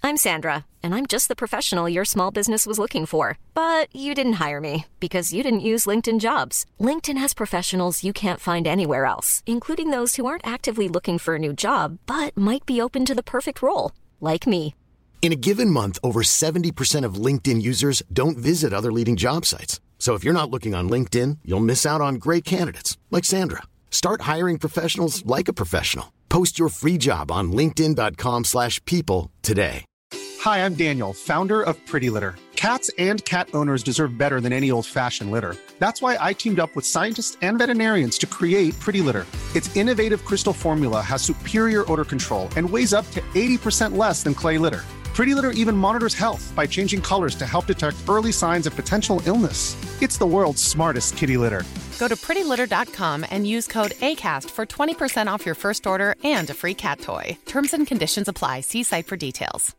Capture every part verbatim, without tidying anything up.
I'm Sandra, and I'm just the professional your small business was looking for. But you didn't hire me because you didn't use LinkedIn Jobs. LinkedIn has professionals you can't find anywhere else, including those who aren't actively looking for a new job, but might be open to the perfect role, like me. In a given month, over seventy percent of LinkedIn users don't visit other leading job sites. So if you're not looking on LinkedIn, you'll miss out on great candidates like Sandra. Start hiring professionals like a professional. Post your free job on linkedin dot com slash people today. Hi, I'm Daniel, founder of Pretty Litter. Cats and cat owners deserve better than any old-fashioned litter. That's why I teamed up with scientists and veterinarians to create Pretty Litter. Its innovative crystal formula has superior odor control and weighs up to eighty percent less than clay litter. Pretty Litter even monitors health by changing colors to help detect early signs of potential illness. It's the world's smartest kitty litter. Go to pretty litter dot com and use code ACAST for twenty percent off your first order and a free cat toy. Terms and conditions apply. See site for details.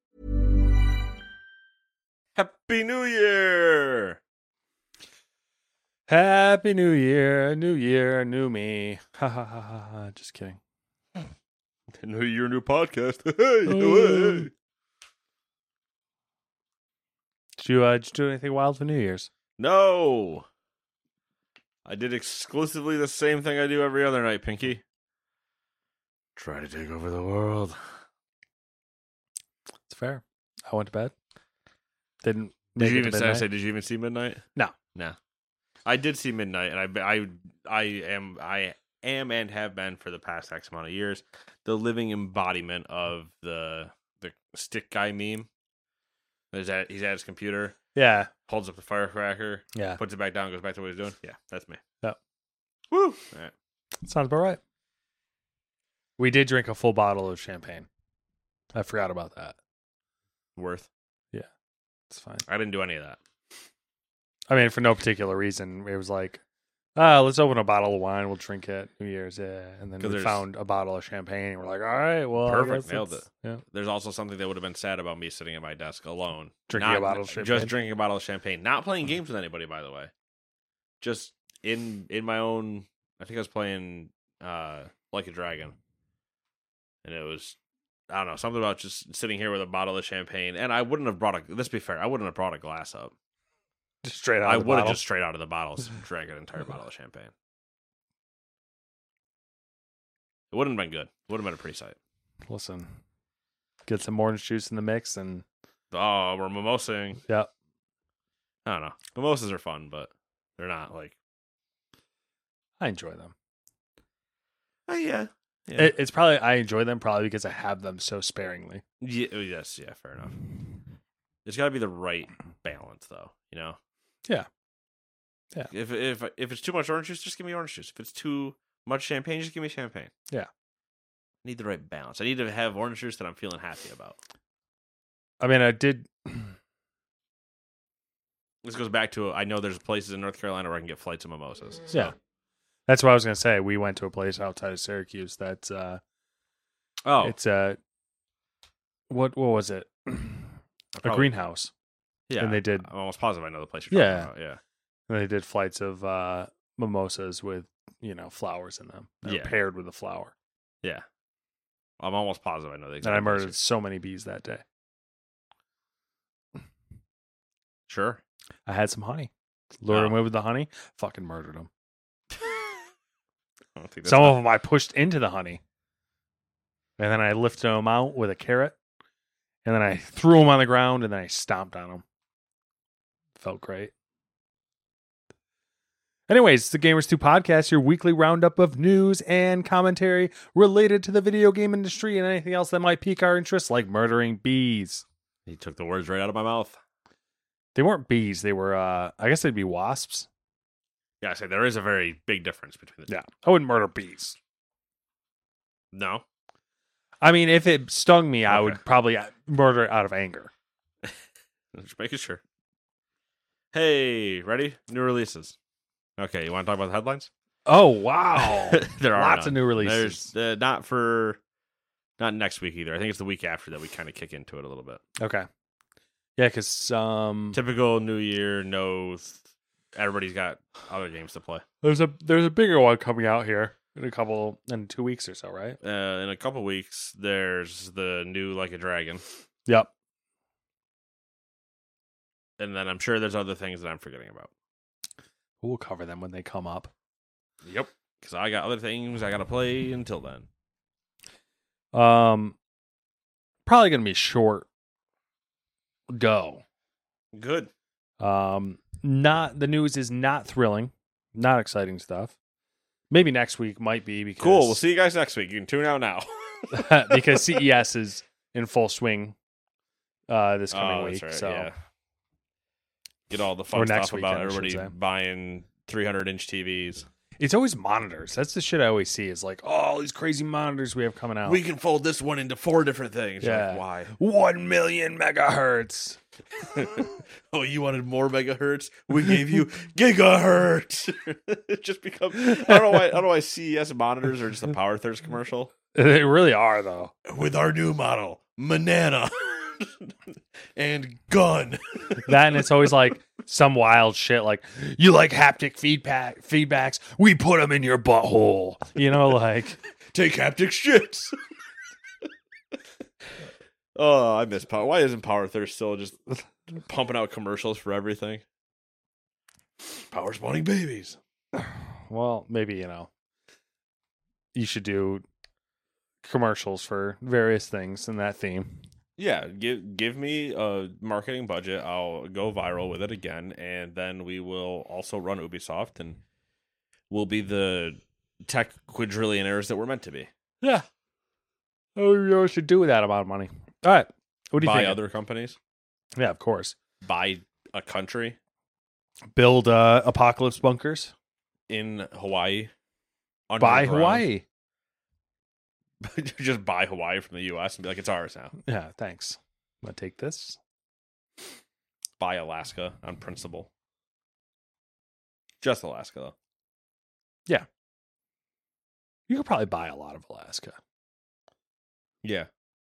Happy New Year! Happy New Year, New Year, new me. Ha ha ha ha ha. Just kidding. New Year, new podcast. Oh. Did you, uh, did you do anything wild for New Year's? No! I did exclusively the same thing I do every other night, Pinky. Try to take over the world. It's fair. I went to bed. Didn't Did make you it even to say, I midnight. said, did you even see Midnight? No. No. I did see Midnight, and I, I, I am, I am, and have been for the past X amount of years, the living embodiment of the the stick guy meme. He's at, he's at his computer, Yeah. holds up the firecracker, Yeah. puts it back down, goes back to what he's doing. Yeah, that's me. Yep. Woo! All right. Sounds about right. We did drink a full bottle of champagne. I forgot about that. Worth. Yeah. It's fine. I didn't do any of that. I mean, for no particular reason. It was like, ah, let's open a bottle of wine. We'll drink it. New Year's, yeah. And then 'Cause we there's- found a bottle of champagne. And we're like, all right, well, I Perfect, guess nailed it's- it. Yeah. There's also something that would have been sad about me sitting at my desk alone. Drinking Not- a bottle of champagne? Just drinking a bottle of champagne. Not playing games with anybody, by the way. Just in in my own... I think I was playing uh, Like a Dragon. And it was... I don't know, something about just sitting here with a bottle of champagne. And I wouldn't have brought a... Let's be fair, I wouldn't have brought a glass up. Just straight out I of the would have bottle. just straight out of the bottles drank an entire bottle of champagne. It wouldn't have been good. It would have been a pretty sight. Listen, get some orange juice in the mix and... Oh, we're mimosing. Yeah. I don't know. Mimosas are fun, but they're not like... I enjoy them. Oh, yeah. Yeah. It, it's probably... I enjoy them probably because I have them so sparingly. Yeah, oh, yes, yeah, fair enough. It's got to be the right balance, though. You know. Yeah. Yeah. If if if it's too much orange juice, just give me orange juice. If it's too much champagne, just give me champagne. Yeah. I need the right balance. I need to have orange juice that I'm feeling happy about. I mean, I did... This goes back to I know there's places in North Carolina where I can get flights of mimosas. So. Yeah. That's what I was going to say. We went to a place outside of Syracuse that's... Uh, Oh, It's a... What, what was it? a probably- greenhouse. yeah. and they did- I'm almost positive I know the place you're Yeah. talking about. Yeah. And they did flights of uh, mimosas with, you know, flowers in them. They were Yeah. paired with a flower. Yeah. I'm almost positive I know the And I exact place murdered so many bees that day. you're- Sure. I had some honey. Lured Oh. them away with the honey. Fucking murdered them. I don't think that's Some not- of them I pushed into the honey. And then I lifted them out with a carrot. And then I threw them on the ground and then I stomped on them. Felt great. Anyways, it's the Gamers two podcast, your weekly roundup of news and commentary related to the video game industry and anything else that might pique our interest, like murdering bees. He took the words right out of my mouth. They weren't bees. They were, uh, I guess they'd be wasps. Yeah, I say there is a very big difference between the two. Yeah. I wouldn't murder bees. No. I mean, if it stung me, I Okay. would probably murder it out of anger. Just making sure. Hey, ready? New releases. Okay, you want to talk about the headlines? Oh, wow. There are Lots none. of new releases. There's uh, not for not next week either. I think it's the week after that we kind of kick into it a little bit. Okay. Yeah, because um, Typical New Year, no. Th- everybody's got other games to play. there's a there's a bigger one coming out here in a couple in two weeks or so, right? Uh, in a couple weeks, there's the new Like a Dragon. Yep. And then I'm sure there's other things that I'm forgetting about. We'll cover them when they come up. Yep. Because I got other things I got to play until then. Um, probably going to be short. Go. Good. Um, not the news is not thrilling, not exciting stuff. Maybe next week might be because Cool. We'll see you guys next week. You can tune out now. because C E S is in full swing uh, this coming oh, week. that's right, So yeah. Get all the Or fun next stuff about weekend, I should everybody say. buying three hundred inch T Vs. it's always monitors. That's the shit I always see. Is like, oh, all these crazy monitors we have coming out. We can fold this one into four different things. You're Yeah. Like, why? One million megahertz. Oh, you wanted more megahertz? We gave you gigahertz. It just becomes. I don't know why. I don't know why C E S monitors are just a Power Thirst commercial. They really are, though. With our new model, Manana and gun. That and it's always like some wild shit like, you like haptic feedback feedbacks? We put them in your butthole. You know, like. Take haptic shits. Oh, I miss Power. Why isn't Power Thirst still just pumping out commercials for everything? Power spawning babies. Well, maybe, you know, you should do commercials for various things in that theme. Yeah, give give me a marketing budget. I'll go viral with it again, and then we will also run Ubisoft, and we'll be the tech quadrillionaires that we're meant to be. Yeah. Oh, you know what you should do with that amount of money. All right. What do you Buy think? other companies. Yeah, of course. Buy a country Build uh, apocalypse bunkers. in Hawaii. Buy underground. Hawaii. Just buy Hawaii from the U S and be like, it's ours now. Yeah, thanks. I'm going to take this. Buy Alaska on principle. Just Alaska, though. Yeah. You could probably buy a lot of Alaska. Yeah.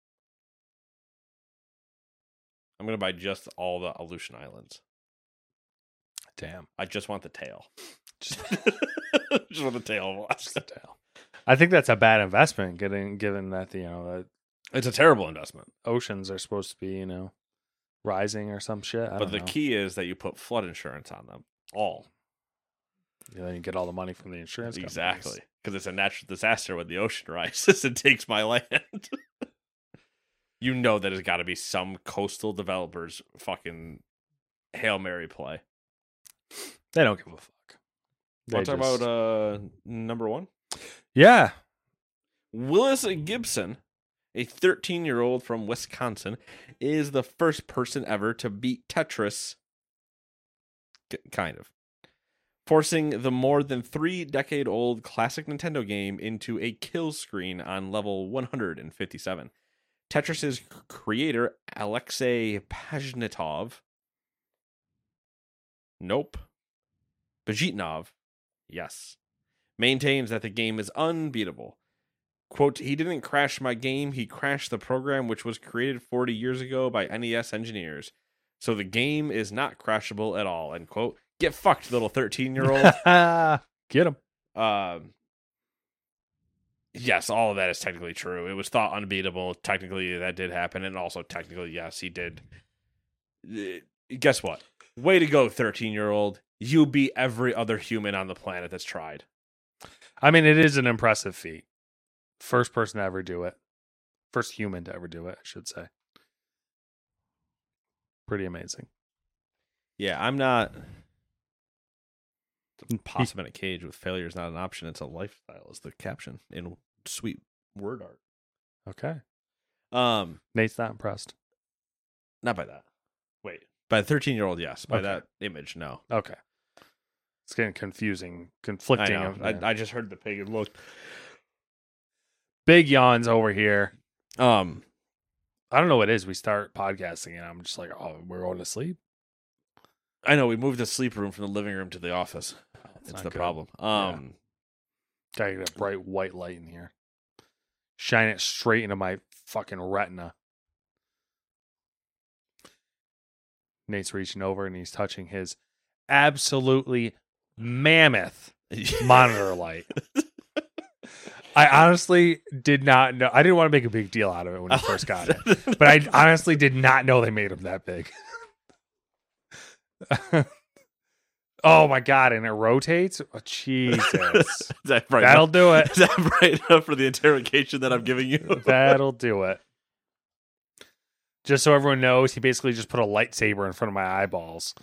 I'm going to buy just all the Aleutian Islands. Damn. I just want the tail. Just Just want the tail of Alaska. tail. I think that's a bad investment, getting given that the, you know, the It's a terrible investment. oceans are supposed to be, you know, rising or some shit. I But don't the know. key is that you put flood insurance on them. All. You know, you get all the money from the insurance companies. Exactly. Because it's a natural disaster when the ocean rises and takes my land. You know that it's got to be some coastal developers fucking Hail Mary play. They don't give a fuck. They Want to talk just- about uh, number one? Yeah. Willis Gibson, a thirteen-year-old from Wisconsin, is the first person ever to beat Tetris, K- kind of, forcing the more than three-decade-old classic Nintendo game into a kill screen on level one hundred fifty-seven. Tetris's creator, Alexei Pajitnov, nope, Pajitnov, yes, maintains that the game is unbeatable. Quote, he didn't crash my game, he crashed the program which was created forty years ago by N E S engineers. So the game is not crashable at all, end quote. Get fucked, little thirteen-year-old. Get him. um, yes, all of that is technically true. It was thought unbeatable. Technically, that did happen. And also, technically, yes, he did. Uh, Guess what? Way to go, thirteen-year-old. You beat every other human on the planet that's tried. I mean, it is an impressive feat. First person to ever do it. First human to ever do it, I should say. Pretty amazing. Yeah, I'm not... Possum in a cage with failure is not an option. It's a lifestyle, is the caption in sweet word art. Okay. Um, Nate's not impressed. not by that. Wait, by the thirteen-year-old, yes. By Okay. that image, no. Okay. It's getting confusing, I conflicting. know. of- I, I just heard the pig and looked. Big yawns over here. Um, I don't know what it is. We start podcasting and I'm just like, oh, we're going to sleep. I know we moved the sleep room from the living room to the office. That's not the good. problem. Um, Gotta get a bright white light in here. Shine it straight into my fucking retina. Nate's reaching over and he's touching his absolutely mammoth monitor light. I honestly did not know. I didn't want to make a big deal out of it when I first got it, but I honestly did not know they made them that big. Oh my god! And it rotates. Oh, Jesus, Is that right that'll enough? do it. Is that right enough for the interrogation that I'm giving you? That'll do it. Just so everyone knows, he basically just put a lightsaber in front of my eyeballs.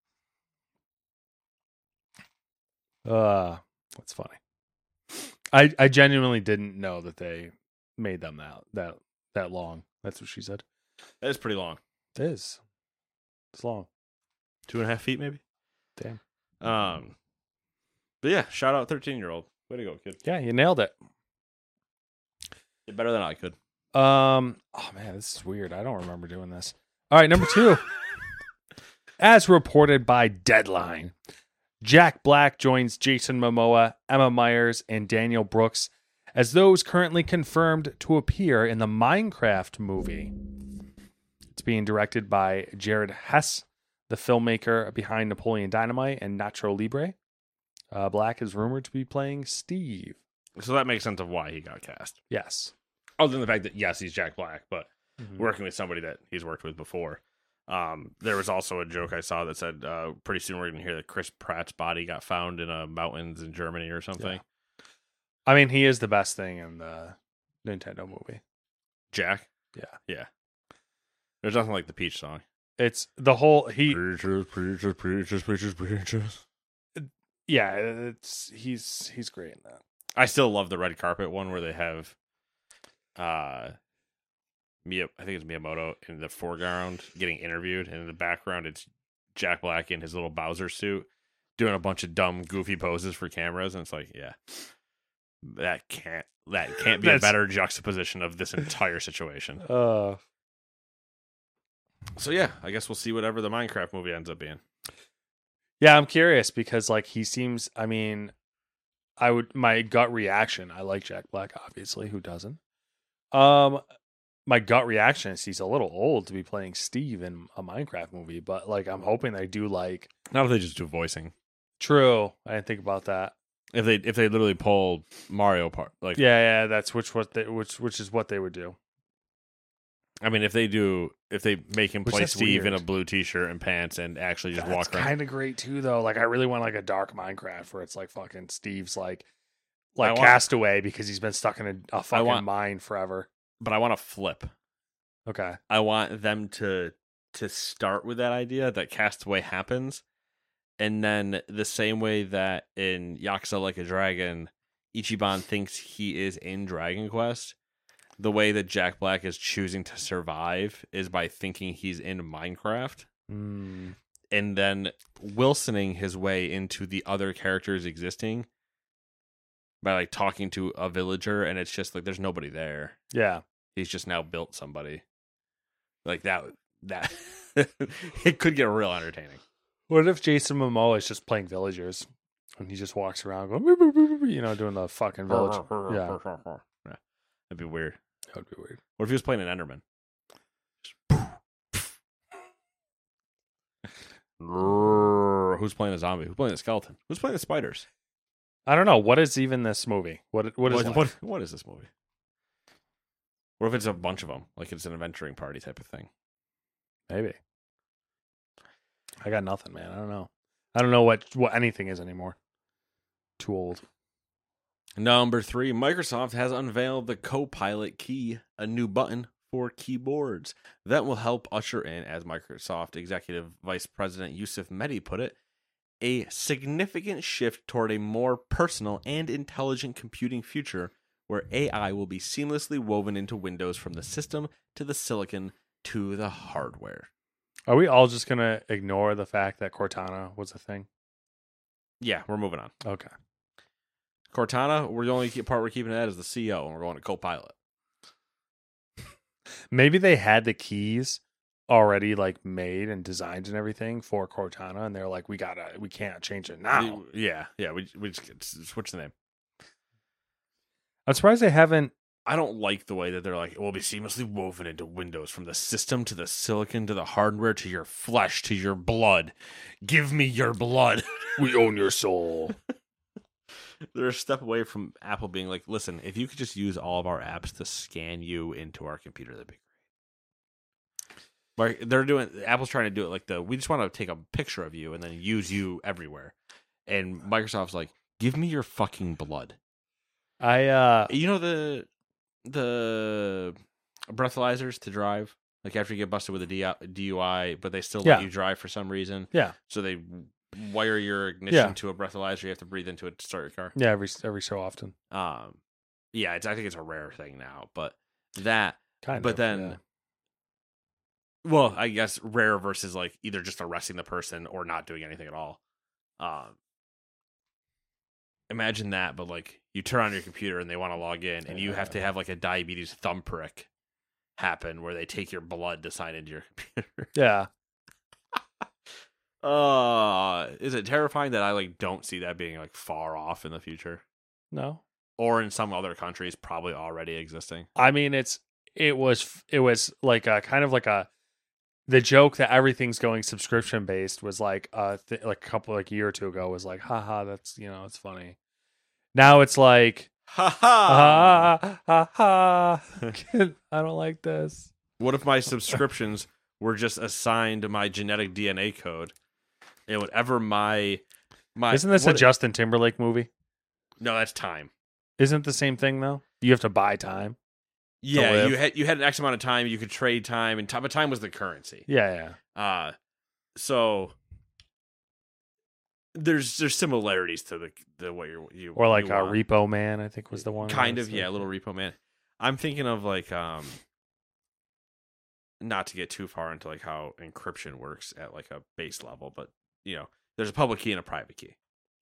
Uh, that's funny. I I genuinely didn't know that they made them that that that long. That's what she said. That is pretty long. It is. It's long. Two and a half feet, maybe. Damn. Um, but yeah, shout out thirteen year old. Way to go, kid. Yeah, you nailed it. Did better than I could. Um. Oh man, this is weird. I don't remember doing this. All right, number two. As reported by Deadline, Jack Black joins Jason Momoa, Emma Myers, and Daniel Brooks as those currently confirmed to appear in the Minecraft movie. It's being directed by Jared Hess, the filmmaker behind Napoleon Dynamite and Nacho Libre. Uh, Black is rumored to be playing Steve. So that makes sense of why he got cast. Yes. Other than the fact that, yes, he's Jack Black, but Mhm. working with somebody that he's worked with before. Um, there was also a joke I saw that said, uh, pretty soon we're going to hear that Chris Pratt's body got found in a mountains in Germany or something. Yeah. I mean, he is the best thing in the Nintendo movie. Jack? Yeah. Yeah. There's nothing like the Peach song. It's the whole he Peaches, peaches, peaches, peaches, peaches. yeah, it's he's he's great in that. I still love the red carpet one where they have uh Mia I think it's Miyamoto in the foreground getting interviewed, and in the background it's Jack Black in his little Bowser suit doing a bunch of dumb goofy poses for cameras, and it's like, yeah. That can't that can't be a That's- better juxtaposition of this entire situation. Uh So yeah, I guess we'll see whatever the Minecraft movie ends up being. Yeah, I'm curious because like he seems I mean I would my gut reaction, I like Jack Black obviously, who doesn't? Um my gut reaction is he's a little old to be playing Steve in a Minecraft movie, but like I'm hoping they do like Not if they just do voicing. True. I didn't think about that. If they if they literally pull Mario part like Yeah, yeah, that's which what they which which is what they would do. I mean, if they do, if they make him Which play that's Steve in a weird. blue T-shirt and pants and actually just That's walk around, kind of great too, though. Like, I really want like a dark Minecraft where it's like fucking Steve's like, like want- Castaway because he's been stuck in a, a fucking want- mine forever. but I want to flip. Okay. I want them to to start with that idea that Castaway happens, and then the same way that in Yakuza Like a Dragon, Ichiban thinks he is in Dragon Quest. The way that Jack Black is choosing to survive is by thinking he's in Minecraft, Mm. and then Wilsoning his way into the other characters existing by like talking to a villager, and it's just like there's nobody there. Yeah. He's just now built somebody like that. That it could get real entertaining. What if Jason Momoa is just playing villagers and he just walks around going, "Boop, boop, boop, boop," you know, doing the fucking village? Yeah. Yeah, that'd be weird. That would be weird. What if he was playing an Enderman? Who's playing a zombie? Who's playing a skeleton? Who's playing the spiders? I don't know. What is even this movie? What What is what, life? what, what is this movie? What if it's a bunch of them? Like it's an adventuring party type of thing. Maybe. I got nothing, man. I don't know. I don't know what, what anything is anymore. Too old. Number three, Microsoft has unveiled the Copilot key, a new button for keyboards that will help usher in, as Microsoft Executive Vice President Yusuf Mehdi put it, a significant shift toward a more personal and intelligent computing future where A I will be seamlessly woven into Windows from the system to the silicon to the hardware. Are we all just going to ignore the fact that Cortana was a thing? Yeah, we're moving on. Okay. Cortana, we're the only part we're keeping that as the C E O, and we're going to Copilot. Maybe they had the keys already like made and designed and everything for Cortana, and they're like, we gotta, we can't change it now. Yeah, yeah, we we just get- switch the name. I'm surprised they haven't. I don't like the way that they're like, it will be seamlessly woven into Windows from the system to the silicon to the hardware to your flesh to your blood. Give me your blood. We own your soul. They're a step away from Apple being like, listen, if you could just use all of our apps to scan you into our computer, that'd be great. Like they're doing, Apple's trying to do it like the, we just want to take a picture of you and then use you everywhere. And Microsoft's like, give me your fucking blood. I, uh, you know, the, the breathalyzers to drive, like after you get busted with a D U I, but they still Yeah. let you drive for some reason. Yeah. So they wire your ignition Yeah. to a breathalyzer. You have to breathe into it to start your car. yeah, every every so often. Um, yeah, it's, I think it's a rare thing now, but that, Kind but of. then, yeah. well, I guess rare versus like either just arresting the person or not doing anything at all. Um, imagine that, but like you turn on your computer and they want to log in, and you have to have like a diabetes thumb prick happen where they take your blood to sign into your computer. Yeah. Uh, is it terrifying that I like don't see that being like far off in the future, No. or in some other countries probably already existing? I mean, it's it was it was like a kind of like a the joke that everything's going subscription based was like a th- like a couple like a year or two ago was like, haha, that's you know it's funny. Now it's like, Ha ha! ha ha ha. I don't like this. What if my subscriptions were just assigned my genetic D N A code, and whatever my my Isn't this a what- Justin Timberlake movie? No, that's time. Isn't it the same thing though? You have to buy time. Yeah, live. you had you had an X amount of time. You could trade time, and time, but time was the currency. Yeah, yeah. Uh so there's there's similarities to the the way you're you Or like you uh, want. Repo Man, I think was the one. kind that was of yeah, the- little Repo Man. I'm thinking of like um not to get too far into like how encryption works at like a base level, but you know, there's a public key and a private key.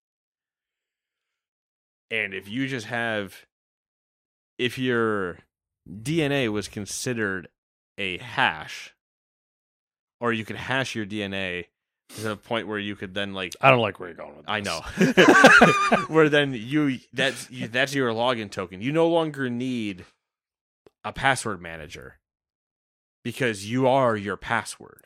And if you just have if your D N A was considered a hash, or you could hash your D N A to the point where you could then like I don't like where you're going with this. I know. Where then you that's you, that's your login token. You no longer need a password manager because you are your password.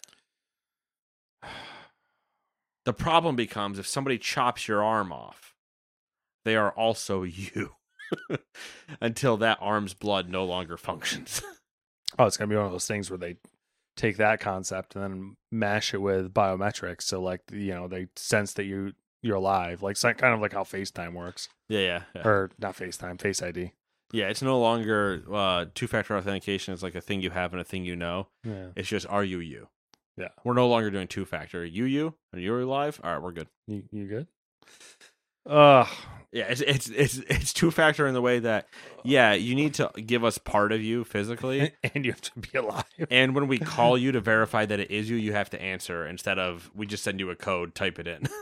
The problem becomes if somebody chops your arm off, they are also you. Until that arm's blood no longer functions. Oh, it's gonna be one of those things where they take that concept and then mash it with biometrics. So like you know they sense that you you're alive, like so- kind of like how FaceTime works, Yeah, yeah, yeah. or not FaceTime, Face I D. Yeah, it's no longer uh, two-factor authentication. It's like a thing you have and a thing you know. Yeah, It's just, are you you? yeah. We're no longer doing two-factor. You you? Are you alive? All right, we're good. You you good? Ugh. Yeah, it's it's it's it's two-factor in the way that, yeah, you need to give us part of you physically, And you have to be alive. and when we call you to verify that it is you, you have to answer instead of we just send you a code, type it in.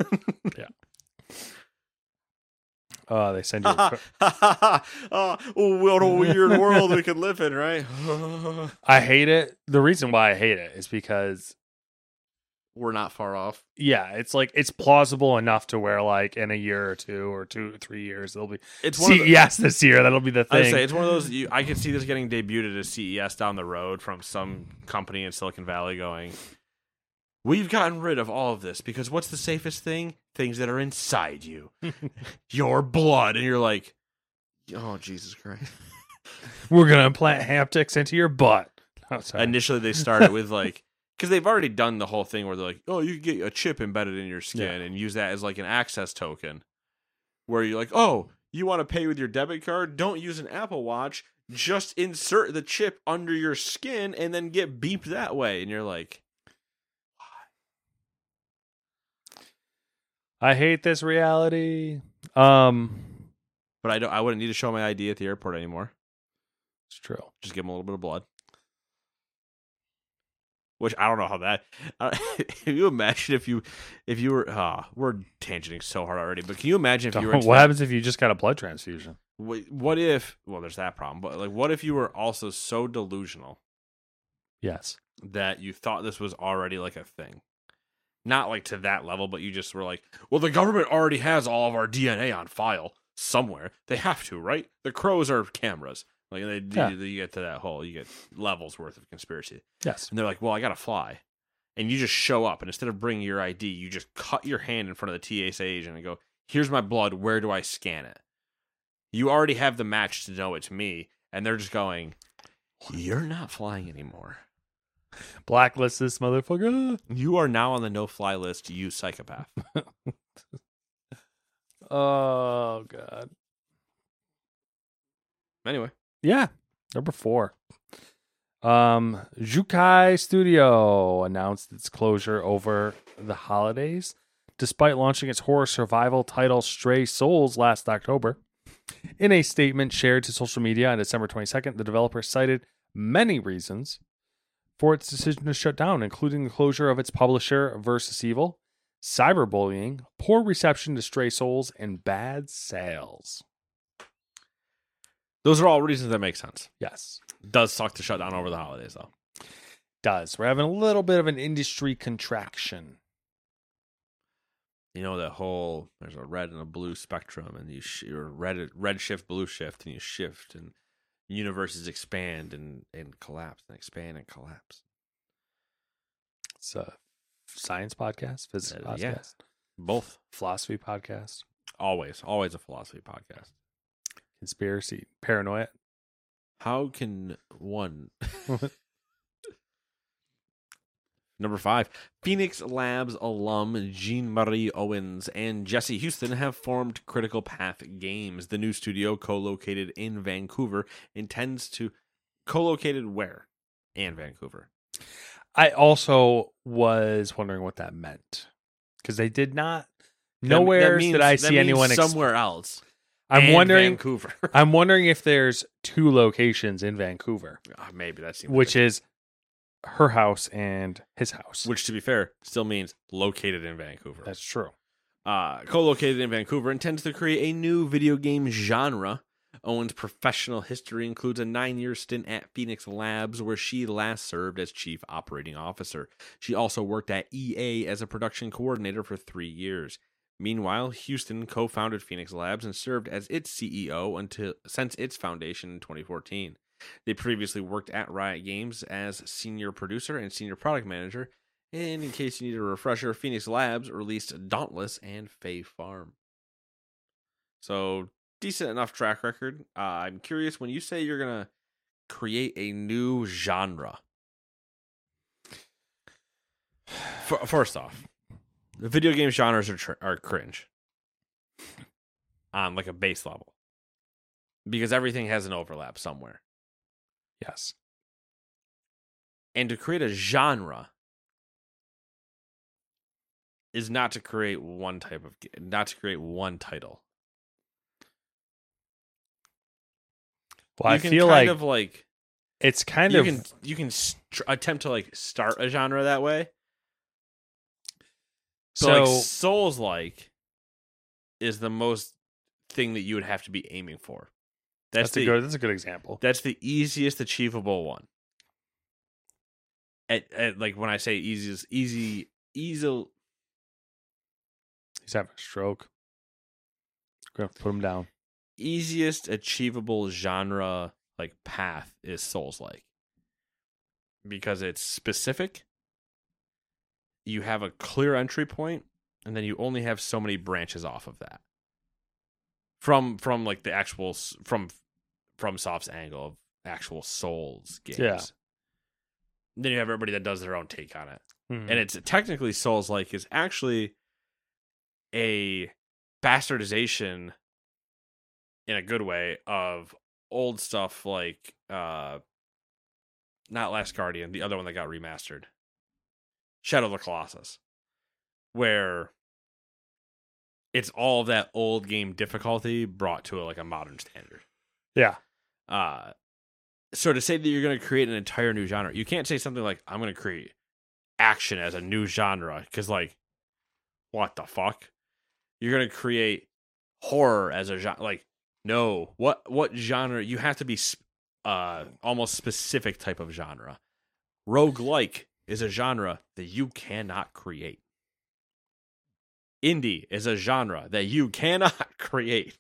Oh, they send you. A oh, what a weird world we could live in, right? I hate it. The reason why I hate it is because We're not far off. yeah, it's like it's plausible enough to where like in a year or two or two three years it'll be It's one of C the- E S this year. That'll be the I thing. say it's one of those. You, I could see this getting debuted at C E S down the road from some company in Silicon Valley going, "We've gotten rid of all of this because what's the safest thing? Things that are inside you, your blood." And you're like, "Oh Jesus Christ!" We're gonna implant haptics into your butt. Oh, sorry. Initially, they started with like, because they've already done the whole thing where they're like, "Oh, you can get a chip embedded in your skin Yeah. and use that as like an access token," where you're like, "Oh, you want to pay with your debit card? Don't use an Apple Watch. Just insert the chip under your skin and then get beeped that way." And you're like, I hate this reality. Um, "But I don't. I wouldn't need to show my I D at the airport anymore. it's true. Just give them a little bit of blood." Which I don't know how that. Uh, can you imagine if you, if you were? Uh, we're tangenting so hard already. But can you imagine if you were? What happens if you just got a blood transfusion? What, what if? Well, there's that problem. But like, what if you were also so delusional Yes. that you thought this was already like a thing? Not like to that level, but you just were like, well, the government already has all of our D N A on file somewhere. They have to, right? The crows are cameras. Like they, Yeah. you, you get to that whole, you get levels worth of conspiracy. Yes. And they're like, well, I got to fly. And you just show up. And instead of bringing your I D, you just cut your hand in front of the T S A agent and go, here's my blood. Where do I scan it? You already have the match to know it's me, and they're just going, you're not flying anymore. Blacklist this motherfucker. You are now on the no-fly list, you psychopath. Oh, God. Anyway. Yeah. Number four. Um, Jukai Studio announced its closure over the holidays, despite launching its horror survival title Stray Souls last October. In a statement shared to social media on December twenty-second, the developer cited many reasons for its decision to shut down, including the closure of its publisher, Versus Evil, cyberbullying, poor reception to Stray Souls, and bad sales. Those are all reasons that make sense. Yes. Does suck to shut down over the holidays, though. Does. We're having a little bit of an industry contraction. You know that whole, there's a red and a blue spectrum, and you sh- or red red shift, blue shift, and you shift, and universes expand and, and collapse, and expand and collapse. It's a science podcast, physics Uh, podcast, yeah. Both. philosophy podcast, Always. Always a philosophy podcast. conspiracy, paranoia. How can one... Number five, Phoenix Labs alum Jean-Marie Owens and Jesse Houston have formed Critical Path Games. The new studio, co-located in Vancouver, intends to... Co-located where? And Vancouver. I also was wondering what that meant, because they did not. Nowhere That means- did I that see means anyone. Ex- somewhere else. I'm and wondering. Vancouver. I'm wondering if there's two locations in Vancouver, Ah, maybe that seems which like- is her house and his house. which, to be fair, still means located in Vancouver. That's true. Uh, co-located in Vancouver, intends to create a new video game genre. Owen's professional history includes a nine-year stint at Phoenix Labs, where she last served as chief operating officer. She also worked at E A as a production coordinator for three years. Meanwhile, Houston co-founded Phoenix Labs and served as its C E O until since its foundation in twenty fourteen. They previously worked at Riot Games as senior producer and senior product manager. And in case you need a refresher, Phoenix Labs released Dauntless and Fae Farm. So, decent enough track record. Uh, I'm curious, when you say you're going to create a new genre, f- first off, the video game genres are, tr- are cringe on like a base level, because everything has an overlap somewhere. Yes. And to create a genre is not to create one type of, not to create one title. Well, you I can feel kind like of like it's kind you of can you can st- attempt to like start a genre that way. So so. like Souls like is the most thing that you would have to be aiming for. That's, that's the a good. That's a good example. that's the easiest achievable one. At, at like when I say easiest, easy, easy. He's having a stroke. We're gonna put him down. easiest achievable genre like path is Souls like, because it's specific. You have a clear entry point, and then you only have so many branches off of that. From from like the actual from from Soft's angle of actual Souls games. Yeah. Then you have everybody that does their own take on it. Mhm. And it's technically Souls like is actually a bastardization in a good way of old stuff like uh not Last Guardian, the other one that got remastered. Shadow of the Colossus. Where it's all of that old game difficulty brought to a, like a modern standard. Yeah. Uh so to say that you're going to create an entire new genre, you can't say something like, I'm going to create action as a new genre, because, like, what the fuck? You're going to create horror as a genre. Like, no. What what genre? You have to be uh almost specific type of genre. Roguelike is a genre that you cannot create. Indie is a genre that you cannot create.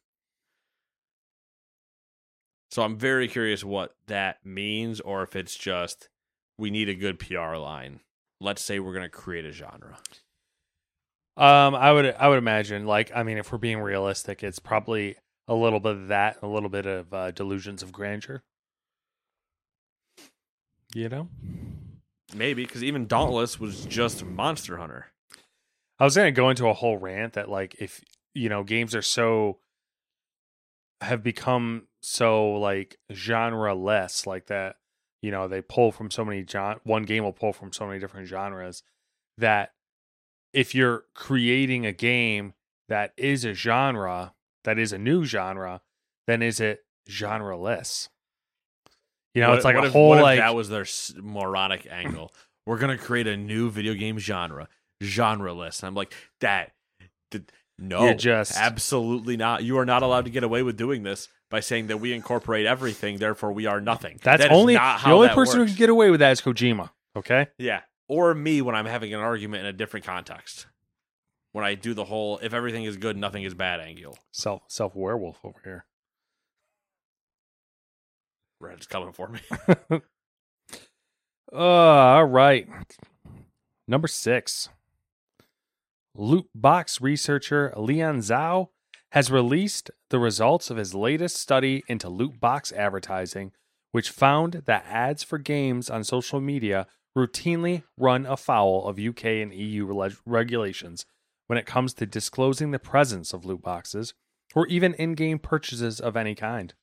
So I'm very curious what that means, or if it's just, we need a good P R line. Let's say we're going to create a genre. Um, I would I would imagine, like, I mean, if we're being realistic, it's probably a little bit of that, a little bit of uh, delusions of grandeur. You know? Maybe, because even Dauntless was just Monster Hunter. I was going to go into a whole rant that, like, if, you know, games are so, have become so, like, genre-less, like that, you know, they pull from so many, gen- one game will pull from so many different genres, that if you're creating a game that is a genre, that is a new genre, then is it genre-less? You know, what, it's like what a if, whole, what if like... that was their moronic angle? We're going to create a new video game genre. Genre-less. And I'm like, that, that no, You're just absolutely not. You are not allowed to get away with doing this by saying that we incorporate everything, therefore we are nothing. That's that is only not how the only that person works. who can get away with that is Kojima. Okay. Yeah, or me when I'm having an argument in a different context. When I do the whole "if everything is good, nothing is bad" angle. Self self werewolf over here. Red's coming for me. uh, all right. Number six. Loot box researcher Leon Zhao has released the results of his latest study into loot box advertising, which found that ads for games on social media routinely run afoul of U K and E U reg- regulations when it comes to disclosing the presence of loot boxes or even in-game purchases of any kind.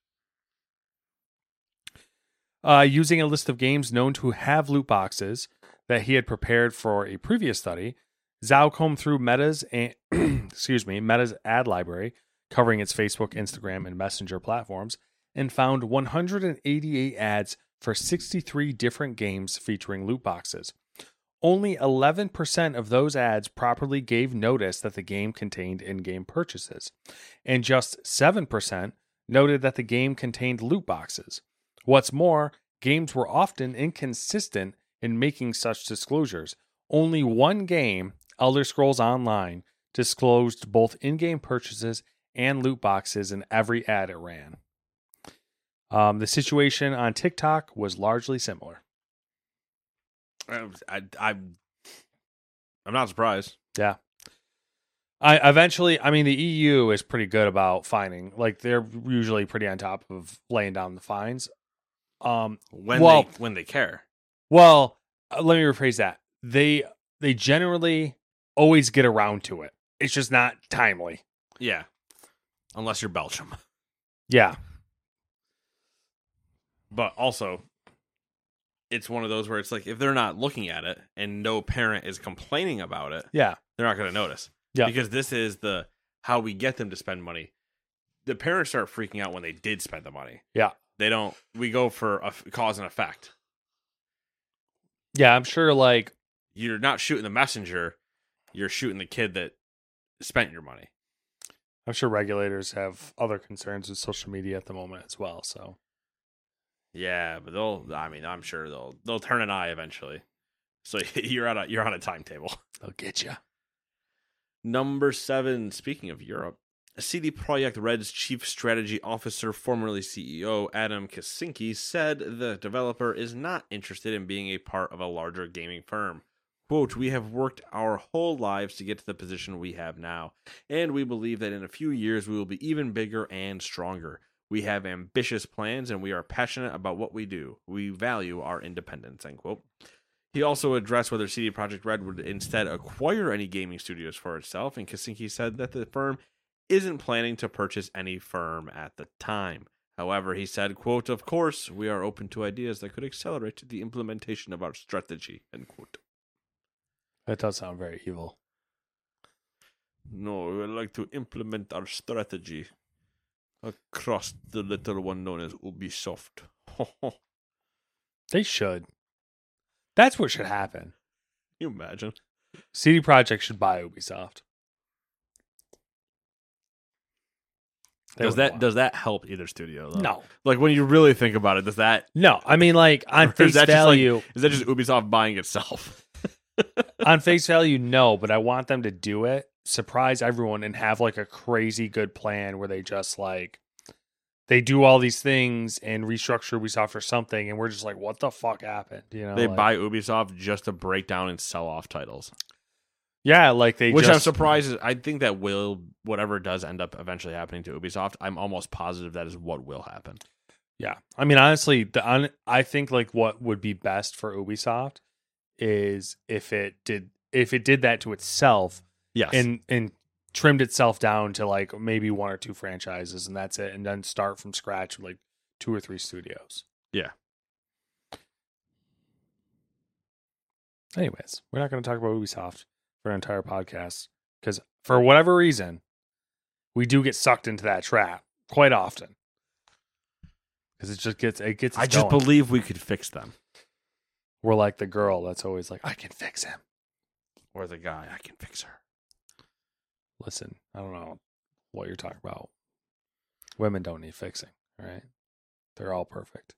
Uh, using a list of games known to have loot boxes that he had prepared for a previous study, Zhao combed through Meta's and, excuse me, Meta's ad library, covering its Facebook, Instagram, and Messenger platforms, and found one hundred eighty-eight ads for sixty-three different games featuring loot boxes. Only eleven percent of those ads properly gave notice that the game contained in-game purchases, and just seven percent noted that the game contained loot boxes. What's more, games were often inconsistent in making such disclosures. Only one game, Elder Scrolls Online, disclosed both in-game purchases and loot boxes in every ad it ran. Um, the situation on TikTok was largely similar. I, I, I'm not surprised. Yeah. I eventually, I mean, the E U is pretty good about fining. Like, they're usually pretty on top of laying down the fines. Um, When well, they when they care. Well, uh, let me rephrase that. They they generally always get around to it. It's just not timely. Yeah. Unless you're Belgium. Yeah. But also, it's one of those where it's like, if they're not looking at it and no parent is complaining about it, Yeah. they're not going to notice. Yeah. Because this is the how we get them to spend money. The parents start freaking out when they did spend the money. Yeah. They don't, we go for a cause and effect. Yeah, I'm sure, like... You're not shooting the messenger, you're shooting the kid that spent your money. I'm sure regulators have other concerns with social media at the moment as well, so... Yeah, but they'll, I mean, I'm sure they'll they'll turn an eye eventually. So you're on a, you're on a timetable. They'll get you. Number seven, speaking of Europe, C D Projekt Red's chief strategy officer, formerly C E O, Adam Kaczynski, said the developer is not interested in being a part of a larger gaming firm. Quote, "We have worked our whole lives to get to the position we have now, and we believe that in a few years we will be even bigger and stronger. We have ambitious plans, and we are passionate about what we do. We value our independence," end quote. He also addressed whether C D Projekt Red would instead acquire any gaming studios for itself, and Kaczynski said that the firm isn't planning to purchase any firm at the time. However, he said, quote, "Of course, we are open to ideas that could accelerate the implementation of our strategy," end quote. That does sound very evil. "No, we would like to implement our strategy across the little one known as Ubisoft." They should. That's what should happen. Can you imagine? C D Projekt should buy Ubisoft. They Does would that want- does that help either studio though? No. Like when you really think about it, does that No, I mean, like, on or is face that just, like- value... is that just Ubisoft buying itself? on face value, no, but I want them to do it, surprise everyone, and have like a crazy good plan where they just like they do all these things and restructure Ubisoft or something, and we're just like, what the fuck happened? You know, They like, buy Ubisoft just to break down and sell off titles. Yeah, like they Which just... I'm surprised. Is, I think that will, whatever does end up eventually happening to Ubisoft, I'm almost positive that is what will happen. Yeah. I mean, honestly, the I think like what would be best for Ubisoft is if it did if it did that to itself. Yes. And and trimmed itself down to like maybe one or two franchises and that's it, and then start from scratch with like two or three studios. Yeah. Anyways, we're not going to talk about Ubisoft for an entire podcast because for whatever reason, we do get sucked into that trap quite often. Because it just gets it gets. Us I just going. believe we could fix them. We're like the girl that's always like, I can fix him, or the guy, I can fix her. Listen, I don't know what you're talking about. Women don't need fixing, right? They're all perfect.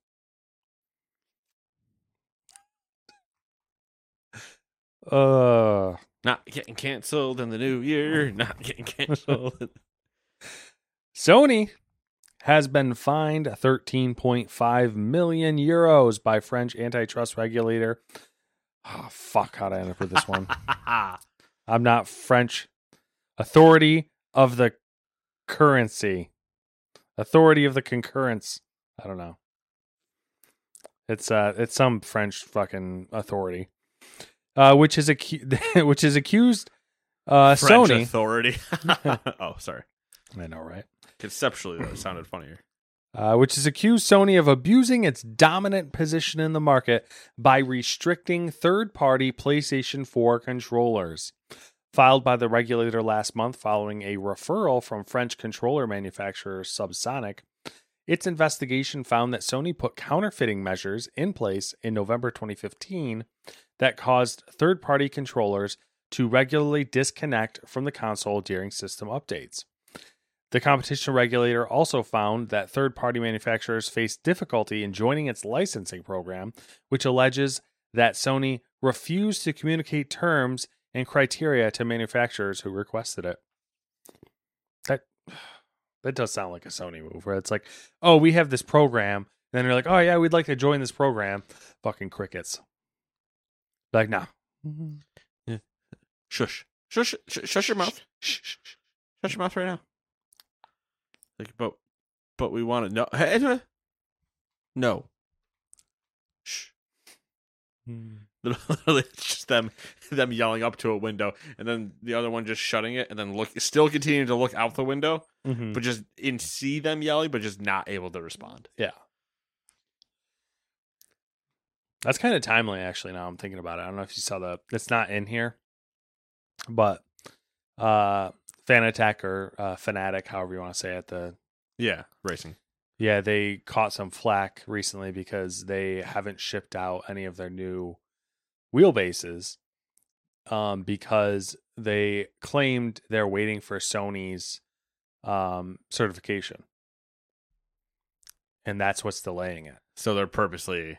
Uh, not getting canceled in the new year. Not getting canceled. Sony has been fined thirteen point five million euros by French antitrust regulator. Oh, fuck, how'd I end up with this one? I'm not French. Authority of the currency. Authority of the concurrence. I don't know. It's uh, it's some French fucking authority, uh, which is acu- which is accused uh, French Sony authority. Oh, sorry. I know, right? Conceptually, that sounded funnier. Uh, which has accused Sony of abusing its dominant position in the market by restricting third-party PlayStation four controllers. Filed by the regulator last month following a referral from French controller manufacturer Subsonic, its investigation found that Sony put counterfeiting measures in place in November twenty fifteen that caused third-party controllers to regularly disconnect from the console during system updates. The competition regulator also found that third-party manufacturers faced difficulty in joining its licensing program, which alleges that Sony refused to communicate terms and criteria to manufacturers who requested it. That that does sound like a Sony move, where it's like, oh, we have this program, and then you're like, oh yeah, we'd like to join this program. Fucking crickets. Like, nah. Yeah. Shush. Shush. Shush, shush your mouth. Shh, shh, shh. Shut your mouth right now. Like, but, but we want to know. Hey, no. Shh. Literally, it's just them, them yelling up to a window, and then the other one just shutting it, and then look, still continuing to look out the window, Mm-hmm. but just in see them yelling, but just not able to respond. Yeah. That's kind of timely, actually, now I'm thinking about it. I don't know if you saw the... It's not in here, but uh, Fanatec or uh, Fanatic, however you want to say it, the... Yeah, racing. Yeah, they caught some flack recently because they haven't shipped out any of their new wheelbases um, because they claimed they're waiting for Sony's um, certification. And that's what's delaying it. So they're purposely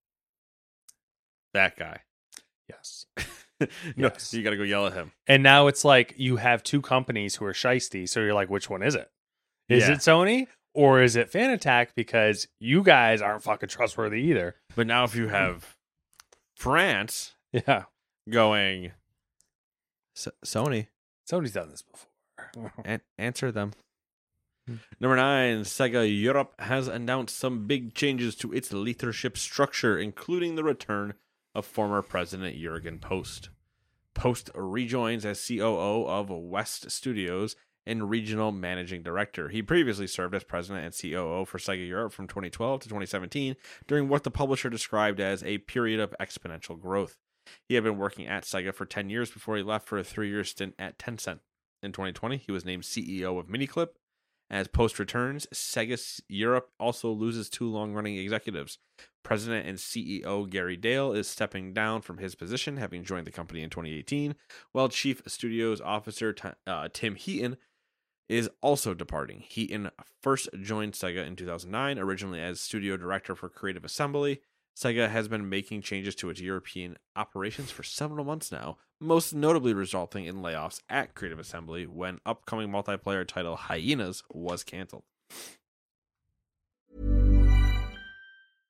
that guy. Yes. No, Yes. you got to go yell at him. And now it's like you have two companies who are shisty. So you're like, which one is it? Is Yeah. it Sony or is it Fanatec? Because you guys aren't fucking trustworthy either. But now if you have France Yeah. going, S- Sony, Sony's done this before. an- answer them. Number nine, Sega Europe has announced some big changes to its leadership structure, including the return of former president Jurgen Post. Post rejoins as C O O of West Studios and regional managing director. He previously served as president and C O O for Sega Europe from twenty twelve to twenty seventeen, during what the publisher described as a period of exponential growth. He had been working at Sega for ten years before he left for a three-year stint at Tencent. In twenty twenty, he was named C E O of Miniclip. As Post returns, Sega Europe also loses two long-running executives. President and C E O Gary Dale is stepping down from his position, having joined the company in twenty eighteen, while Chief Studios Officer uh, Tim Heaton is also departing. Heaton first joined Sega in two thousand nine, originally as Studio Director for Creative Assembly. Sega has been making changes to its European operations for several months now, most notably resulting in layoffs at Creative Assembly when upcoming multiplayer title Hyenas was canceled.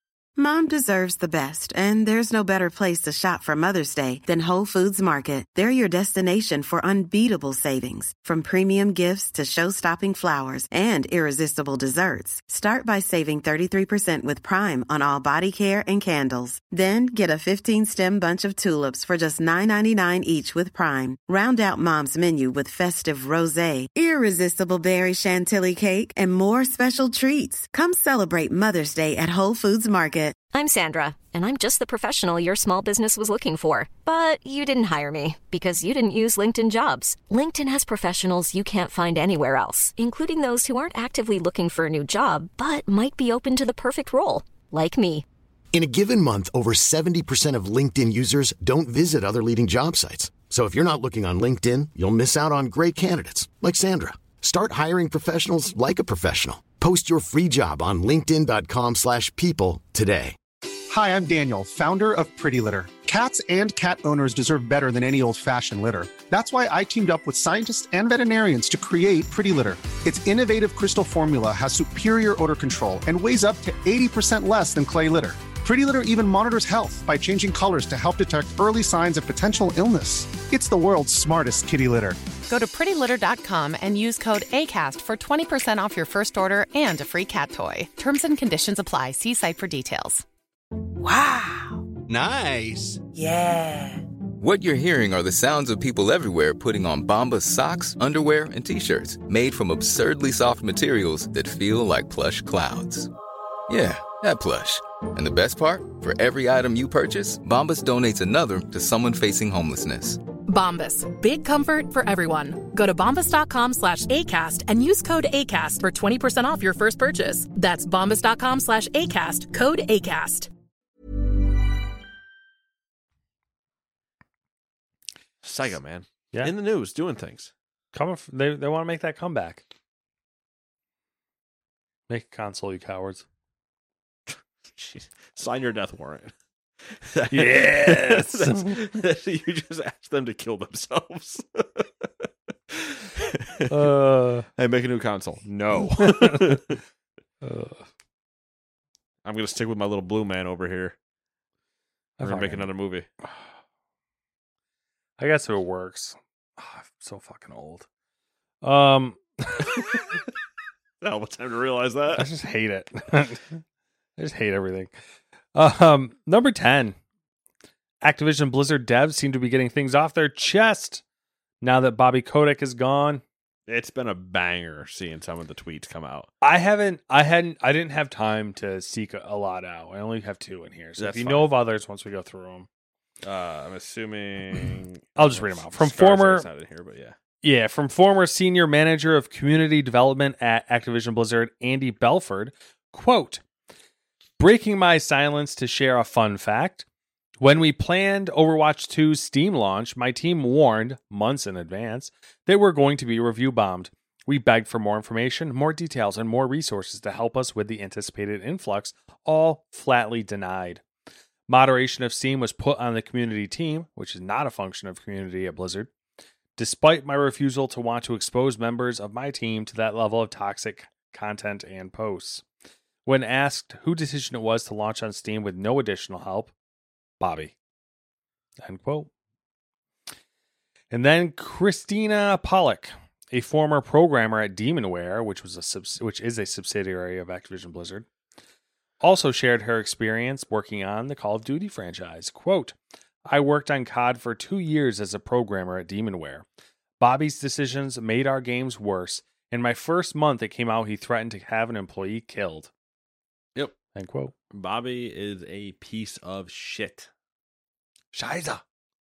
Mom deserves the best, and there's no better place to shop for Mother's Day than Whole Foods Market. They're your destination for unbeatable savings, from premium gifts to show-stopping flowers and irresistible desserts. Start by saving thirty-three percent with Prime on all body care and candles. Then get a fifteen-stem bunch of tulips for just nine ninety-nine each with Prime. Round out Mom's menu with festive rosé, irresistible berry chantilly cake, and more special treats. Come celebrate Mother's Day at Whole Foods Market. I'm Sandra, and I'm just the professional your small business was looking for. But you didn't hire me because you didn't use LinkedIn Jobs. LinkedIn has professionals you can't find anywhere else, including those who aren't actively looking for a new job, but might be open to the perfect role, like me. In a given month, over seventy percent of LinkedIn users don't visit other leading job sites. So if you're not looking on LinkedIn, you'll miss out on great candidates like Sandra. Start hiring professionals like a professional. Post your free job on linkedin.com slash people today. Hi, I'm Daniel, founder of Pretty Litter. Cats and cat owners deserve better than any old-fashioned litter. That's why I teamed up with scientists and veterinarians to create Pretty Litter. Its innovative crystal formula has superior odor control and weighs up to eighty percent less than clay litter. Pretty Litter even monitors health by changing colors to help detect early signs of potential illness. It's the world's smartest kitty litter. Go to pretty litter dot com and use code ACAST for twenty percent off your first order and a free cat toy. Terms and conditions apply. See site for details. Wow. Nice. Yeah. What you're hearing are the sounds of people everywhere putting on Bombas socks, underwear, and T-shirts made from absurdly soft materials that feel like plush clouds. Yeah, that plush. And the best part? For every item you purchase, Bombas donates another to someone facing homelessness. Bombas. Big comfort for everyone. Go to bombas.com slash ACAST and use code ACAST for twenty percent off your first purchase. That's bombas.com slash ACAST. Code ACAST. Psycho, man. Yeah. In the news, doing things. Coming, f- they they want to make that comeback. Make a console, you cowards. Jeez. Sign your death warrant. Yes. That's, that's, you just ask them to kill themselves. uh, hey, make a new console. No. uh, I'm going to stick with my little blue man over here. We're going to make another movie. I guess it works. Oh, I'm so fucking old. Um, Now, what time to realize that? I just hate it. I just hate everything. Um, number ten. Activision Blizzard devs seem to be getting things off their chest now that Bobby Kotick is gone. It's been a banger seeing some of the tweets come out. I haven't, I hadn't, I didn't have time to seek a, a lot out. I only have two in here. So That's if you fine. know of others, once we go through them, Uh, I'm assuming I'll just read them out. From Skarsgård's former, not in here, but yeah. yeah, from former senior manager of community development at Activision Blizzard, Andy Belford, quote, breaking my silence to share a fun fact. When we planned Overwatch two's Steam launch, my team warned, months in advance, they were going to be review bombed. We begged for more information, more details, and more resources to help us with the anticipated influx, all flatly denied. Moderation of Steam was put on the community team, which is not a function of community at Blizzard, despite my refusal to want to expose members of my team to that level of toxic content and posts. When asked whose decision it was to launch on Steam with no additional help, Bobby. End quote. And then Christina Pollock, a former programmer at Demonware, which was a subs- which is a subsidiary of Activision Blizzard, also shared her experience working on the Call of Duty franchise. Quote, I worked on C O D for two years as a programmer at Demonware. Bobby's decisions made our games worse. In my first month it came out he threatened to have an employee killed. Yep. End quote. Bobby is a piece of shit. Scheiße.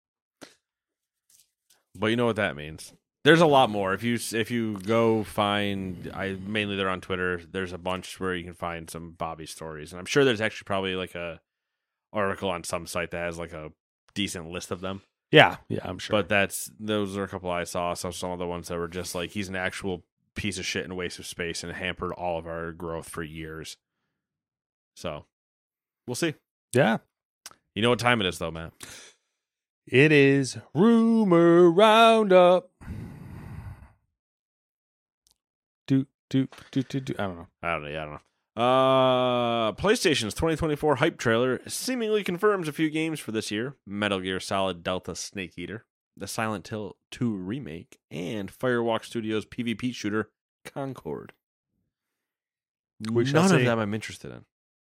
But you know what that means. There's a lot more. If you if you go find, I mainly they're on Twitter. There's a bunch where you can find some Bobby stories, and I'm sure there's actually probably like a article on some site that has like a decent list of them. Yeah, yeah, I'm sure. But that's those are a couple I saw. So some of the ones that were just like he's an actual piece of shit and a waste of space and hampered all of our growth for years. So we'll see. Yeah. You know what time it is though, Matt? It is Rumor Roundup. Do, do, do, do, do. I don't know. I don't know. Yeah, I don't know. Uh, PlayStation's twenty twenty-four hype trailer seemingly confirms a few games for this year: Metal Gear Solid Delta Snake Eater, the Silent Hill two remake, and Firewalk Studios PvP shooter Concord. We shall None see. of them I'm interested in.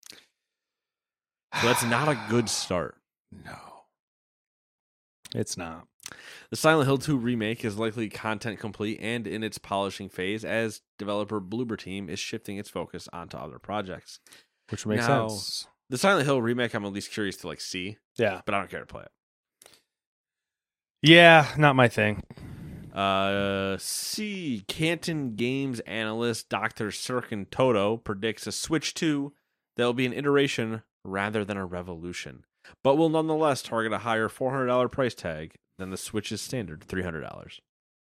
So that's not a good start. No. It's not. The Silent Hill two remake is likely content complete and in its polishing phase, as developer Bloober Team is shifting its focus onto other projects. Which makes Now, sense. The Silent Hill remake, I'm at least curious to like see, Yeah. but I don't care to play it. Yeah, not my thing. Uh, C. Canton Games analyst Doctor Sirkin Toto predicts a Switch two that will be an iteration rather than a revolution, but will nonetheless target a higher four hundred dollars price tag than the Switch's standard three hundred dollars.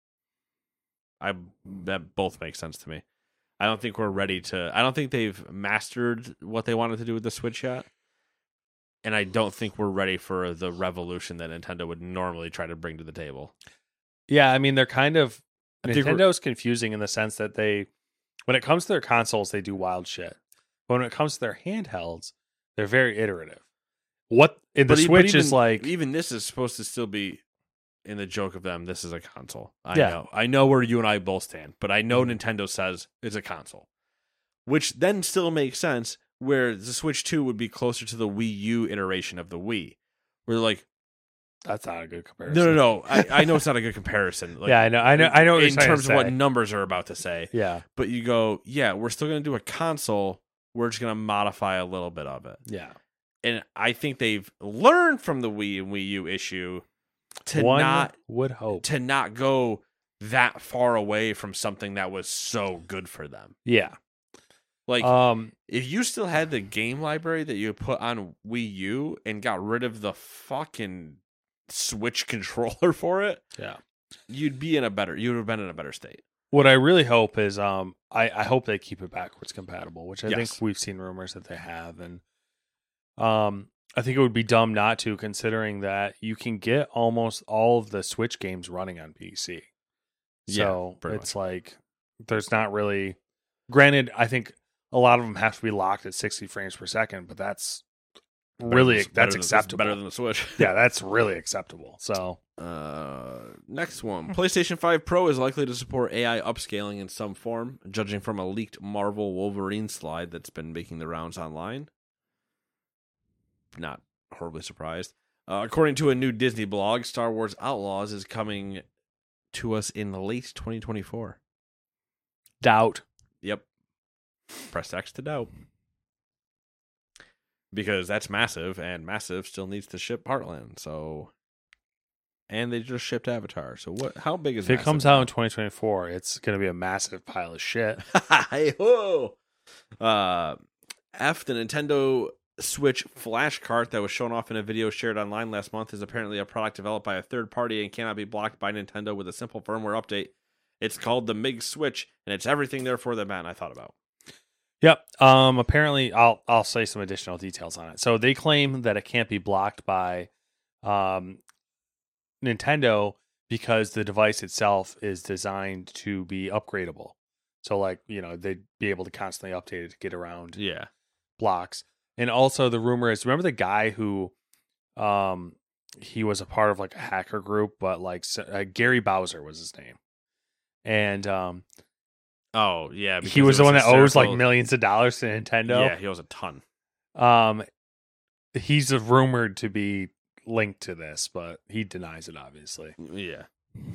I that both make sense to me. I don't think we're ready to. I don't think they've mastered what they wanted to do with the Switch yet, and I don't think we're ready for the revolution that Nintendo would normally try to bring to the table. Yeah, I mean, they're kind of... I think we're- Nintendo's confusing in the sense that they... When it comes to their consoles, they do wild shit. But when it comes to their handhelds, they're very iterative. What in the But e- but Switch even, is like... even this is supposed to still be in the joke of them. This is a console. I Yeah. know. I know where you and I both stand, but I know Mhm. Nintendo says it's a console, which then still makes sense. Where the Switch two would be closer to the Wii U iteration of the Wii, where they're like, That's not a good comparison. no, no, no. I, I know it's not a good comparison. Like, yeah, I know. I know. I know. What you're in trying terms to of what say. numbers are about to say. Yeah, But you go, yeah, we're still going to do a console. We're just going to modify a little bit of it. yeah. And I think they've learned from the Wii and Wii U issue to One not would hope. to not go that far away from something that was so good for them. Yeah. Like Um. if you still had the game library that you put on Wii U and got rid of the fucking Switch controller for it, Yeah. you'd be in a better you would have been in a better state. What I really hope is, um, I, I hope they keep it backwards compatible, which I Yes. think we've seen rumors that they have, and um, I think it would be dumb not to, considering that you can get almost all of the Switch games running on P C. Yeah, So pretty it's like there's not really. Granted, I think a lot of them have to be locked at sixty frames per second, but that's Better really than- that's better than- acceptable. better than the Switch. Yeah, that's really acceptable. So Uh, next one. PlayStation five Pro is likely to support A I upscaling in some form, judging from a leaked Marvel Wolverine slide that's been making the rounds online. Not horribly surprised. Uh, according to a new Disney blog, Star Wars Outlaws is coming to us in late twenty twenty-four. doubt. Yep. Press X to doubt. Because that's massive, and massive still needs to ship Heartland, so... And they just shipped Avatar, so what? How big is If it Massive comes now? out in twenty twenty-four, it's going to be a massive pile of shit. Hey-ho! Uh, F, the Nintendo Switch Flash Cart that was shown off in a video shared online last month, is apparently a product developed by a third party and cannot be blocked by Nintendo with a simple firmware update. It's called the M I G Switch, and it's everything therefore that Matt and I thought about. Yep. Um. Apparently, I'll I'll say some additional details on it. So they claim that it can't be blocked by, um, Nintendo because the device itself is designed to be upgradable. So, like, you know, they'd be able to constantly update it to get around Yeah. blocks. And also, the rumor is, remember the guy who, um, he was a part of like a hacker group, but like uh, Gary Bowser was his name, and um. Oh, yeah. because He was it the one that owes like hysterical. millions of dollars to Nintendo. Yeah, he owes a ton. Um, he's rumored to be linked to this, but he denies it, obviously. Yeah.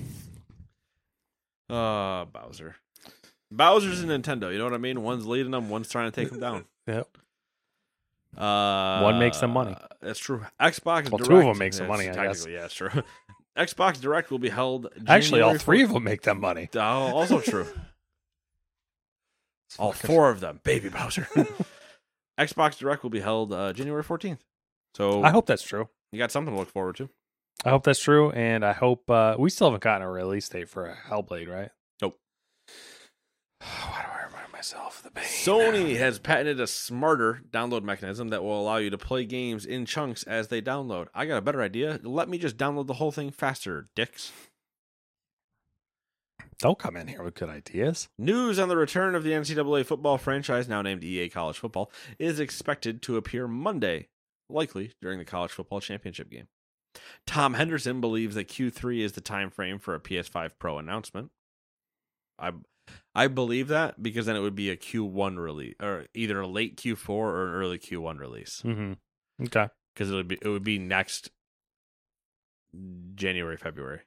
Uh, Bowser. Bowser's a Nintendo, you know what I mean? One's leading them, one's trying to take them down. Yep. Uh, One makes them money. That's true. Xbox Well, Direct. two of them make some That's money, I guess. technically, Yeah, that's true. Xbox Direct will be held. Actually, all January three of fourteenth. them make them money. Oh, also true. All four of them, baby Bowser. Xbox Direct will be held uh, January fourteenth. So I hope that's true. you got something to look forward to. I hope that's true, and I hope uh, we still haven't gotten a release date for Hellblade, right? Nope. Why do I remind myself of the pain? Sony has patented a smarter download mechanism that will allow you to play games in chunks as they download. I got a better idea. Let me just download the whole thing faster, dicks. Don't come in here with good ideas. News on the return of the N C double A football franchise, now named E A College Football, is expected to appear Monday, likely during the College Football Championship game. Tom Henderson believes that Q three is the time frame for a P S five Pro announcement. I I believe that because then it would be a Q one release, or either a late Q four or an early Q one release. Mm-hmm. Okay. Because it would be it would be next January, February.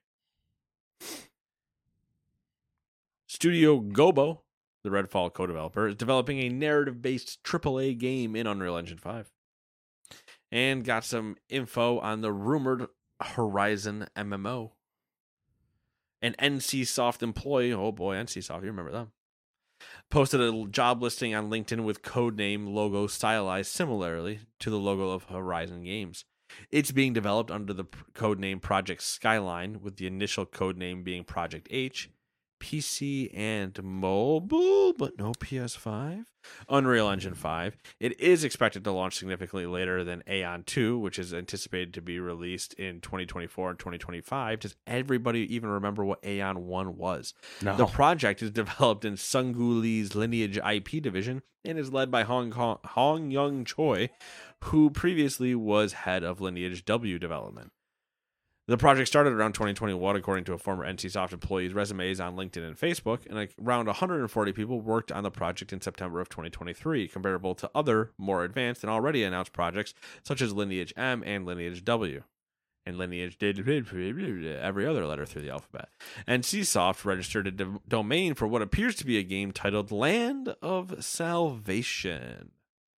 Studio Gobo, the Redfall co-developer, is developing a narrative-based triple A game in Unreal Engine five. And got some info on the rumored Horizon M M O. An NCSoft employee, oh boy, NCSoft, you remember them, posted a job listing on LinkedIn with codename logo stylized similarly to the logo of Horizon Games. It's being developed under the codename Project Skyline, with the initial codename being Project H. P C and mobile, but no P S five. Unreal Engine five. It is expected to launch significantly later than Aeon two, which is anticipated to be released in twenty twenty-four and twenty twenty-five. Does everybody even remember what Aeon one was? No. The project is developed in Sungu Lee's Lineage I P division and is led by Hong, Kong, Hong Young Choi, who previously was head of Lineage W development. The project started around twenty twenty-one, according to a former NCSoft employee's resumes on LinkedIn and Facebook, and around one hundred forty people worked on the project in September of twenty twenty-three, comparable to other, more advanced and already announced projects such as Lineage M and Lineage W. And Lineage did every other letter through the alphabet. NCSoft registered a do- domain for what appears to be a game titled Land of Salvation.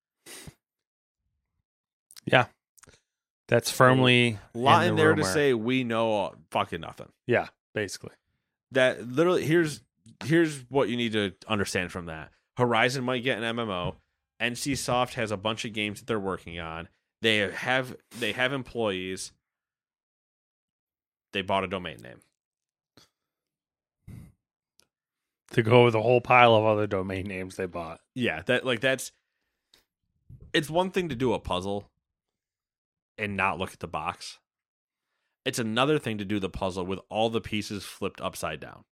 Yeah. That's firmly a lot in, in the there rumor. to say we know fucking nothing. Yeah, basically. That literally here's here's what you need to understand from that. Horizon might get an M M O. NCSoft has a bunch of games that they're working on. They have they have employees. They bought a domain name to go with a whole pile of other domain names they bought. Yeah, that like that's it's one thing to do a puzzle and not look at the box. It's another thing to do the puzzle with all the pieces flipped upside down.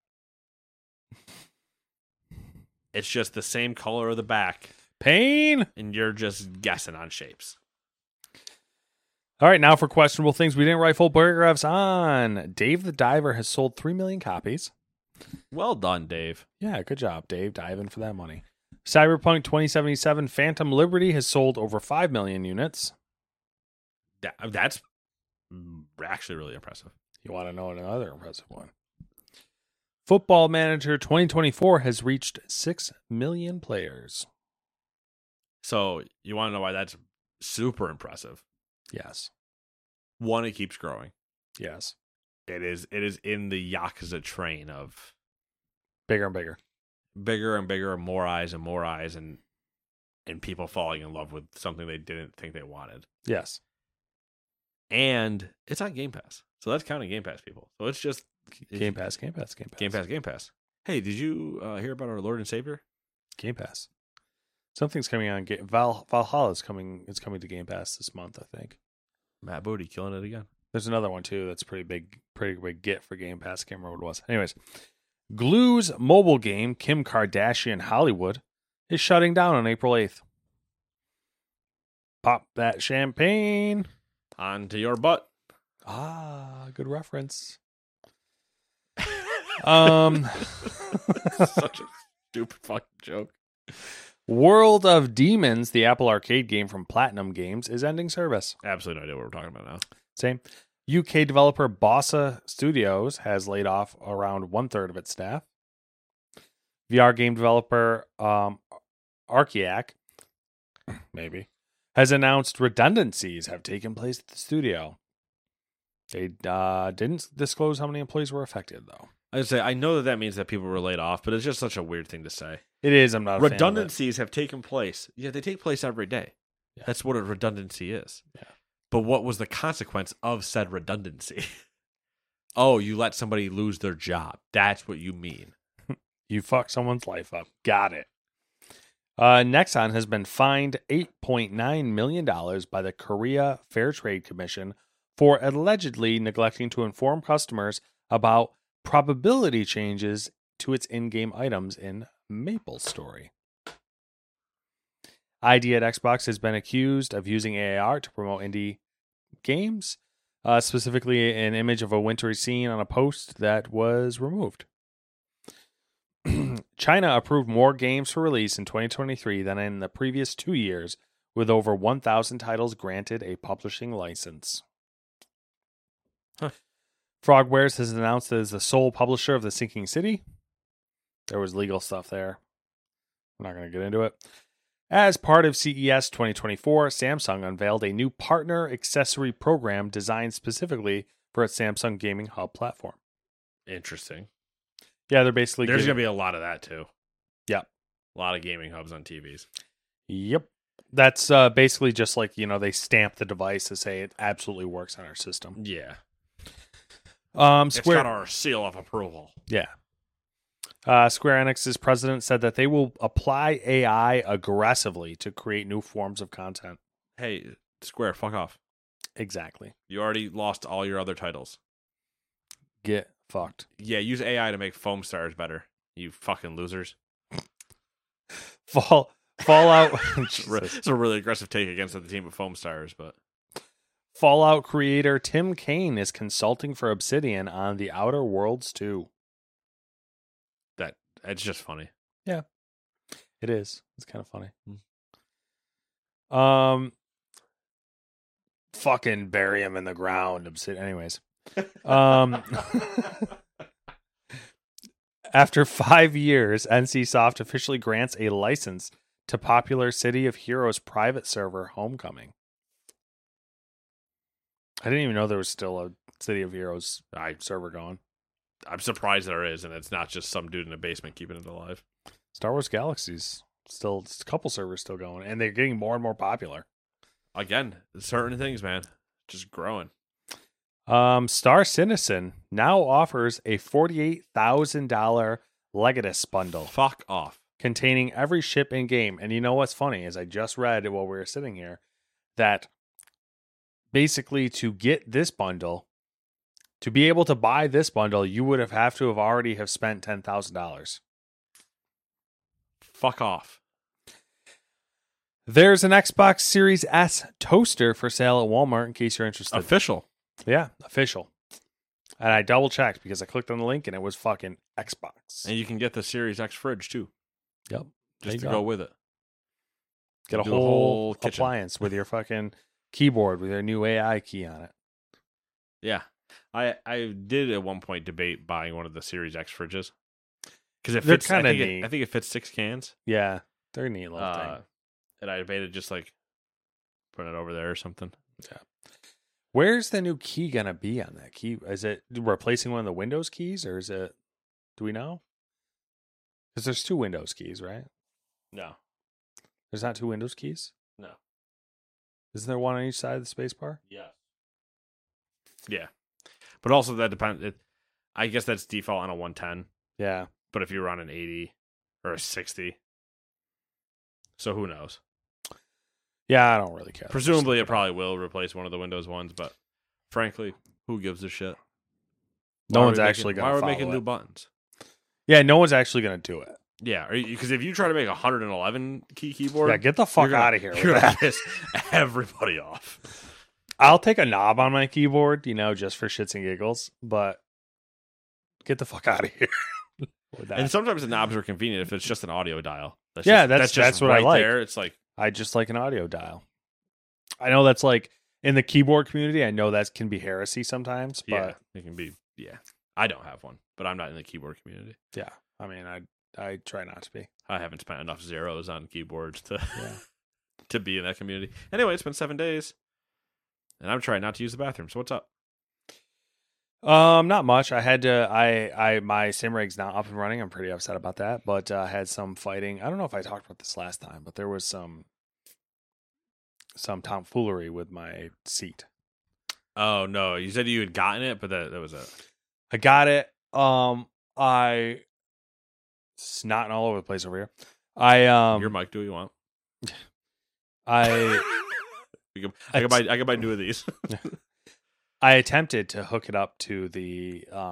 It's just the same color of the back. Pain! And you're just guessing on shapes. All right, now for questionable things we didn't write full paragraphs on. Dave the Diver has sold three million copies. Well done, Dave. Yeah, good job, Dave. Diving for that money. Cyberpunk twenty seventy-seven Phantom Liberty has sold over five million units. That, that's actually really impressive. You want to know another impressive one? Football Manager twenty twenty-four has reached six million players. So you want to know why that's super impressive? Yes. One, it keeps growing. Yes. It is It is in the Yakuza train of bigger and bigger. Bigger and bigger and more eyes and more eyes and and people falling in love with something they didn't think they wanted. Yes. And it's on Game Pass. So that's counting Game Pass, people. So it's just... Game Pass, Game Pass, Game Pass. Game Pass, Game Pass. Hey, did you uh, hear about our Lord and Savior? Game Pass. Something's coming on. Ga- Val Valhalla is coming. It's coming to Game Pass this month, I think. Matt Booty killing it again. There's another one too. That's pretty big. Pretty big get for Game Pass. I can't remember what it was. Anyways, Glue's mobile game Kim Kardashian Hollywood is shutting down on April eighth. Pop that champagne onto your butt. Ah, good reference. um, such a stupid fucking joke. World of Demons, the Apple Arcade game from Platinum Games, is ending service. Absolutely no idea what we're talking about now. Same. U K developer Bossa Studios has laid off around one third of its staff. V R game developer um, Archiac, maybe, has announced redundancies have taken place at the studio. They uh, didn't disclose how many employees were affected, though. I would say I know that that means that people were laid off, but it's just such a weird thing to say. It is. I'm not. A Redundancies have taken place. Yeah, they take place every day. Yeah. That's what a redundancy is. Yeah. But what was the consequence of said redundancy? Oh, you let somebody lose their job. That's what you mean. You fuck someone's life up. Got it. Uh, Nexon has been fined eight point nine million dollars by the Korea Fair Trade Commission for allegedly neglecting to inform customers about probability changes to its in-game items in MapleStory. I D at Xbox has been accused of using A R to promote indie games, uh, specifically an image of a wintry scene on a post that was removed. China approved more games for release in twenty twenty-three than in the previous two years, with over one thousand titles granted a publishing license. Huh. Frogwares has announced that it is the sole publisher of The Sinking City. There was legal stuff there. I'm not going to get into it. As part of C E S twenty twenty-four, Samsung unveiled a new partner accessory program designed specifically for its Samsung Gaming Hub platform. Interesting. Yeah, they're basically... There's giving... going to be a lot of that, too. Yep. A lot of gaming hubs on T Vs. Yep. That's uh, basically just like, you know, they stamp the device to say it absolutely works on our system. Yeah. Um, Square... It's got our seal of approval. Yeah. Uh, Square Enix's president said that they will apply A I aggressively to create new forms of content. Hey, Square, fuck off. Exactly. You already lost all your other titles. Get fucked. Yeah, use A I to make Foam Stars better. You fucking losers. Fall Fallout. It's a really aggressive take against the team of Foam Stars, but Fallout creator Tim Kaine is consulting for Obsidian on The Outer Worlds two. That it's just funny. Yeah, it is. It's kind of funny. Hmm. Um, fucking bury him in the ground. Obsidian. Anyways, um. After five years, NCSoft officially grants a license to popular City of Heroes private server Homecoming. I didn't even know there was still a City of Heroes I, server going. I'm surprised there is, and it's not just some dude in a basement keeping it alive. Star Wars Galaxies, still a couple servers still going, and they're getting more and more popular. Again, certain things, man, just growing. Um, Star Citizen now offers a forty-eight thousand dollars Legatus bundle. Fuck off. Containing every ship in game. And you know what's funny is I just read while we were sitting here that basically to get this bundle, to be able to buy this bundle, you would have have to have already have spent ten thousand dollars. Fuck off. There's an Xbox Series S toaster for sale at Walmart in case you're interested. Official. Yeah, official. And I double checked because I clicked on the link and it was fucking Xbox. And you can get the Series X fridge too. Yep. Just to go. go with it. Get a Do whole, a whole appliance with your fucking keyboard with your new A I key on it. Yeah. I I did at one point debate buying one of the Series X fridges. Because it They're fits kinda I think neat. It, I think it fits six cans. Yeah. They're a neat little Uh, thing. and I debated just like putting it over there or something. Yeah. Where's the new key gonna be on that key? Is it replacing one of the Windows keys, or is it? Do we know? Because there's two Windows keys, right? No. There's not two Windows keys. No. Isn't there one on each side of the space bar? Yeah. Yeah. But also that depends. It, I guess that's default on a one ten. Yeah. But if you were on an eighty or a sixty, so who knows? Yeah, I don't really care. Presumably, it probably will replace one of the Windows ones, but frankly, who gives a shit? No Why are one's we actually making, going to Why are we follow making it. new buttons? Yeah, no one's actually going to do it. Yeah, because if you try to make a one hundred eleven key keyboard, Yeah, get the fuck you're gonna- out of here with You're going that. to piss everybody off. I'll take a knob on my keyboard, you know, just for shits and giggles, but get the fuck out of here. with that. And sometimes the knobs are convenient if it's just an audio dial. That's Yeah, just, that's- just that's what I right like. There. It's like, I just like an audio dial. I know that's like in the keyboard community, I know that can be heresy sometimes, but yeah, it can be. Yeah, I don't have one, but I'm not in the keyboard community. yeah, I mean, I I try not to be. I haven't spent enough zeros on keyboards to Yeah. to be in that community. Anyway, it's been seven days, and I'm trying not to use the bathroom. So what's up? Um, not much. I had to. I I my sim rig's not up and running. I'm pretty upset about that, but uh, I had some fighting. I don't know if I talked about this last time, but there was some some tomfoolery with my seat. Oh no, you said you had gotten it, but that that was it. I got it. Um, I snotting all over the place over here. I um, Your mic, do what you want. I You can, I can buy I can buy new of these. I attempted to hook it up to the um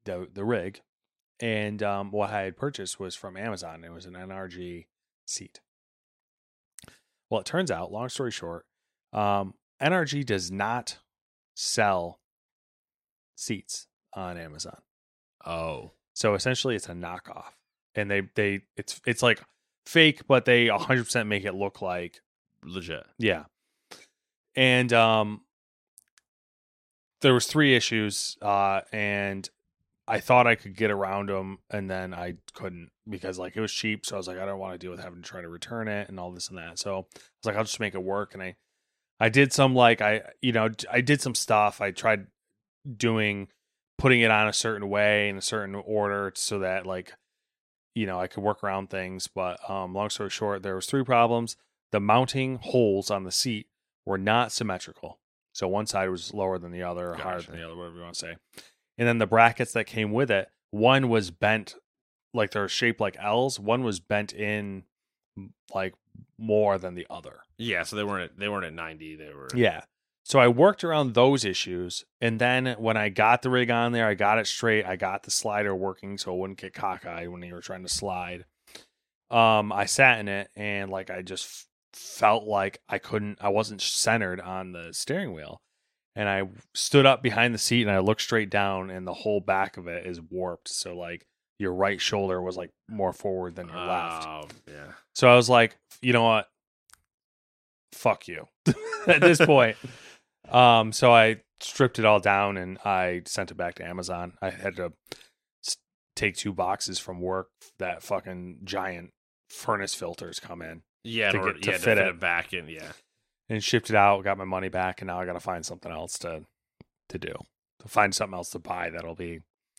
the the rig, and um, what I had purchased was from Amazon. It was an N R G seat. Well, it turns out, long story short, um, N R G does not sell seats on Amazon. Oh, so essentially, it's a knockoff, and they they it's it's like fake, but they one hundred percent make it look like legit. Yeah, and um, there was three issues, uh, and I thought I could get around them, and then I couldn't because like it was cheap. So I was like, I don't want to deal with having to try to return it and all this and that. So I was like, I'll just make it work. And I, I did some like I, you know, I did some stuff. I tried doing, putting it on a certain way in a certain order so that like, you know, I could work around things. But um, long story short, there was three problems. The mounting holes on the seat were not symmetrical. So one side was lower than the other, or Gotcha. higher than the other, whatever you want to say. And then the brackets that came with it, one was bent, like they're shaped like L's. One was bent in like more than the other. Yeah, so they weren't at, they weren't at ninety. They were Yeah. So I worked around those issues, and then when I got the rig on there, I got it straight. I got the slider working so it wouldn't get cockeyed when you were trying to slide. Um, I sat in it, and like I just f- felt like I couldn't, I wasn't centered on the steering wheel. And I stood up behind the seat and I looked straight down, and the whole back of it is warped. So like your right shoulder was like more forward than your oh, left. Yeah. So I was like, you know what? Fuck you at this point. Um, so I stripped it all down and I sent it back to Amazon. I had to s- take two boxes from work that fucking giant furnace filters come in. Yeah, to, in order, get, to yeah, fit, to fit it. it back in. Yeah. And shipped it out, got my money back, and now I got to find something else to to do. To find something else to buy that'll be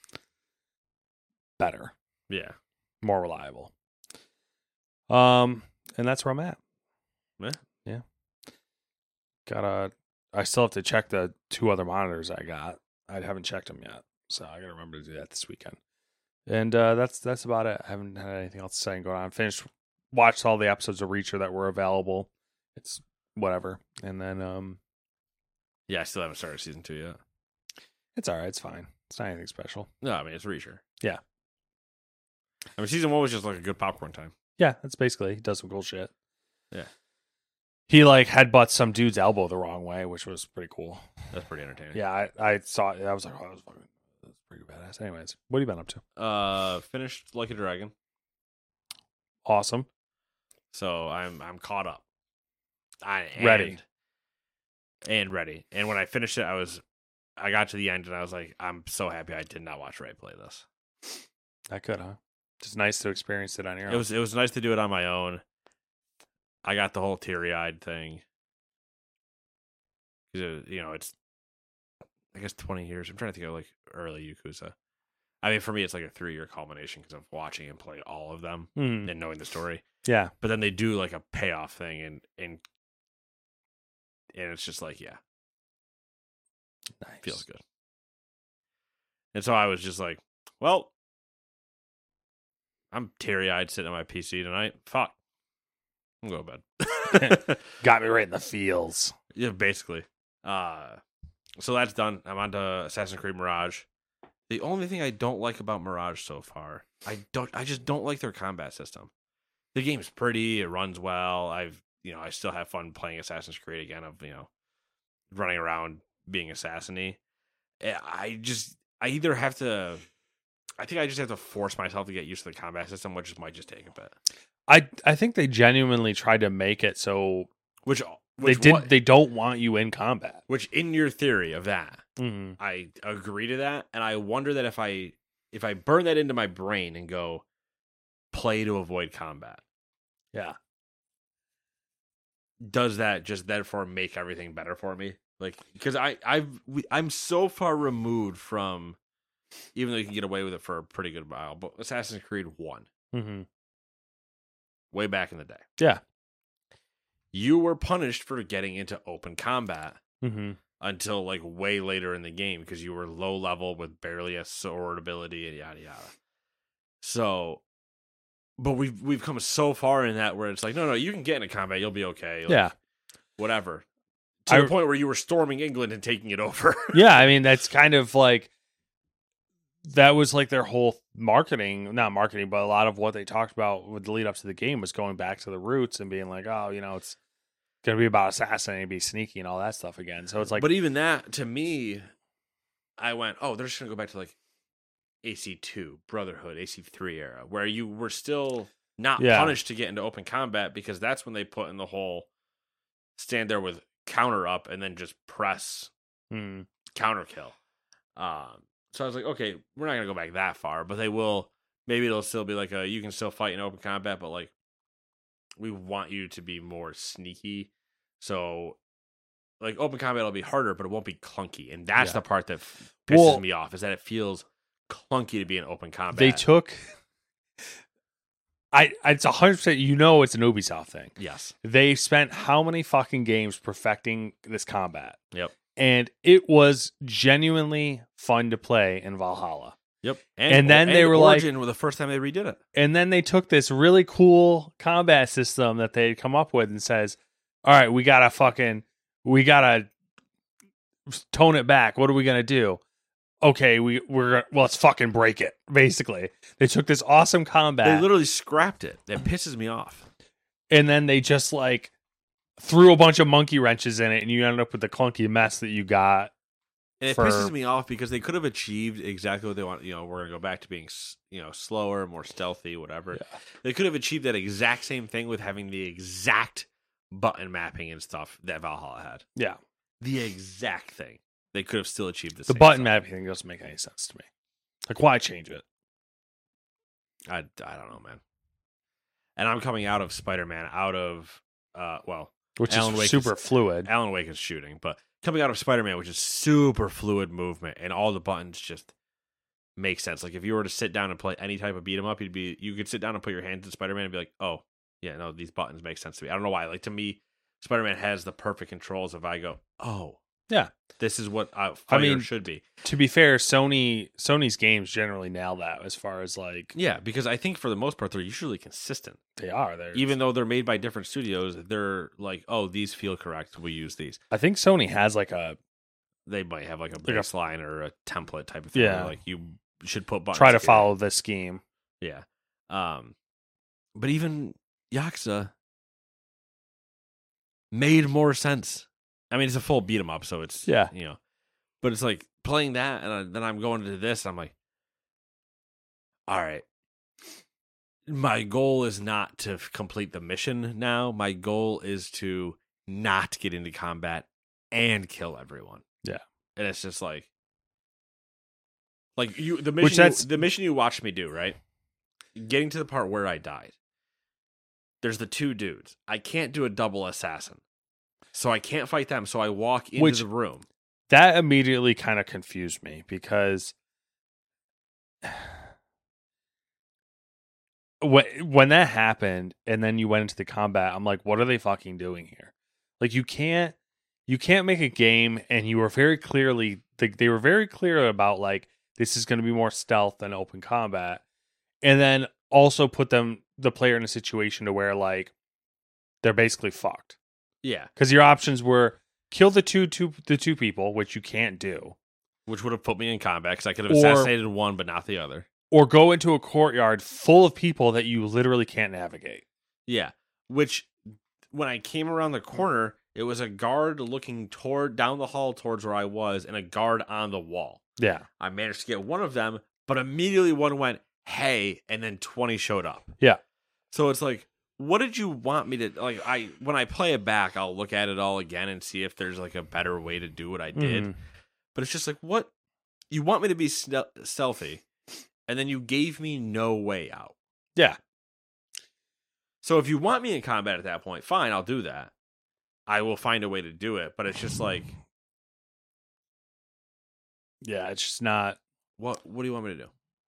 better. Yeah. More reliable. Um, and that's where I'm at. Yeah. Yeah. Gotta, I still have to check the two other monitors I got. I haven't checked them yet, so I gotta remember to do that this weekend. And uh, that's that's about it. I haven't had anything else to say and go on. Finished, watched all the episodes of Reacher that were available. It's whatever. And then, um, Yeah, I still haven't started season two yet. it's all right. It's fine. It's not anything special. No, I mean, it's Reacher. Yeah. I mean, season one was just like a good popcorn time. Yeah, that's basically, he does some cool shit. Yeah. He like headbutts some dude's elbow the wrong way, which was pretty cool. That's pretty entertaining. Yeah, I, I saw it. I was like, oh, that was fucking, that's pretty badass. Anyways, what have you been up to? Uh, finished Like a Dragon. Awesome. So I'm I'm caught up. I and, Ready. And ready. And when I finished it, I was I got to the end and I was like, I'm so happy I did not watch Ray play this. I could, huh? It's nice to experience it on your own. It was it was nice to do it on my own. I got the whole teary-eyed thing. It, you know, it's I guess twenty years. I'm trying to think of like early Yakuza. I mean, for me, it's like a three-year culmination because of watching and playing all of them Mm. and knowing the story. Yeah. But then they do like a payoff thing, and and and it's just like, yeah, Nice. feels good. And so I was just like, well, I'm teary-eyed sitting on my P C tonight. Fuck, I'm going to bed. Got me right in the feels. Yeah, basically. Uh, so that's done. I'm on to Assassin's Creed Mirage. The only thing I don't like about Mirage so far, I don't, I just don't like their combat system. The game's pretty, it runs well. I've, you know, I still have fun playing Assassin's Creed again. Of you know, running around being assassiny. I just, I either have to, I think I just have to force myself to get used to the combat system, which might just take a bit. I I think they genuinely tried to make it so Which, they which did. what- They don't want you in combat. Which, in your theory of that, Mm-hmm. I agree to that, and I wonder that if I if I burn that into my brain and go play to avoid combat, Yeah. does that just therefore make everything better for me? Like, because I I've we, I'm so far removed from, even though you can get away with it for a pretty good while, but Assassin's Creed one, Mm-hmm. way back in the day, Yeah. you were punished for getting into open combat Mm-hmm. until like way later in the game because you were low level with barely a sword ability and yada yada. So, but we've we've come so far in that where it's like, no, no, you can get into combat, you'll be okay. Like, Yeah. whatever. To I- the point where you were storming England and taking it over. Yeah. I mean, that's kind of like that was like their whole marketing, not marketing, but a lot of what they talked about with the lead up to the game was going back to the roots and being like, oh, you know, it's going to be about assassinating, be sneaky and all that stuff again. So it's like, but even that to me, I went, oh, they're just going to go back to like A C two, Brotherhood, A C three era, where you were still not Yeah. punished to get into open combat, because that's when they put in the whole stand there with counter up and then just press hmm. counter kill. Um, so I was like, okay, we're not gonna go back that far, but they will. Maybe it'll still be like a you can still fight in open combat, but like we want you to be more sneaky. So like open combat will be harder, but it won't be clunky, and that's Yeah. the part that f- pisses Well- me off, is that it feels clunky to be in open combat. They took, I, it's one hundred percent, you know, it's an Ubisoft thing. yes, They spent how many fucking games perfecting this combat? yep, And it was genuinely fun to play in Valhalla. yep, And then they were like- Origin were the first time they redid it. And then they took this really cool combat system that they had come up with and says, all right, we gotta fucking, we gotta tone it back. What are we gonna do? Okay, we, we're, well, let's fucking break it, basically. They took this awesome combat. They literally scrapped it. That pisses me off. and then they just like threw a bunch of monkey wrenches in it, and you ended up with the clunky mess that you got. And it for- pisses me off because they could have achieved exactly what they want. You know, we're gonna go back to being, s- you know, slower, more stealthy, whatever. Yeah. They could have achieved that exact same thing with having the exact button mapping and stuff that Valhalla had. Yeah, The exact thing. They could have still achieved the, the same button stuff. mapping thing doesn't make any sense to me. Like, why change it? I, I don't know, man. And I'm coming out of Spider-Man, out of uh, well, Which Alan is Wake super is- fluid. Alan Wake is shooting, but coming out of Spider-Man, which is super fluid movement, and all the buttons just make sense. Like if you were to sit down and play any type of beat 'em up, you'd be you could sit down and put your hands in Spider-Man and be like, oh yeah, no, these buttons make sense to me. I don't know why. Like to me, Spider-Man has the perfect controls. If I go, oh Yeah. this is what a fighter mean, should be. To be fair, Sony Sony's games generally nail that as far as like Yeah, because I think for the most part they're usually consistent. they are. They're Even though they're made by different studios, they're like, oh, these feel correct. We use these. I think Sony has like a They might have like a a- baseline or a template type of thing. Yeah. Where like you should put buttons try to here. follow this scheme. Yeah. Um, but even Yakuza made more sense. I mean, it's a full beat 'em up, so it's Yeah. you know, but it's like playing that, and I, then I'm going to this. And I'm like, all right, my goal is not to f- complete the mission now. My goal is to not get into combat and kill everyone. Yeah. And it's just like, like you, the Which mission, that's- you, the mission you watched me do, right? Getting to the part where I died. There's the two dudes. I can't do a double assassin, so I can't fight them. So I walk into Which- the room. That immediately kind of confused me because when when that happened and then you went into the combat, I'm like, what are they fucking doing here? Like you can't you can't make a game, and you were very clearly they, they were very clear about like this is going to be more stealth than open combat, and then also put them the player in a situation to where like they're basically fucked. Yeah, Because your options were kill the two, two the two people, which you can't do, which would have put me in combat because I could have Or- assassinated one, but not the other. or go into a courtyard full of people that you literally can't navigate. Yeah, which when I came around the corner, it was a guard looking toward down the hall towards where I was, and a guard on the wall. Yeah. I managed to get one of them, but immediately one went, "Hey," and then twenty showed up. Yeah. So it's like, what did you want me to like? I when I play it back, I'll look at it all again and see if there's like a better way to do what I did. Mhm. But it's just like, what you want me to be stel- stealthy, and then you gave me no way out. Yeah. So if you want me in combat at that point, fine, I'll do that. I will find a way to do it. But it's just like, Yeah. It's just not. what? What do you want me to do?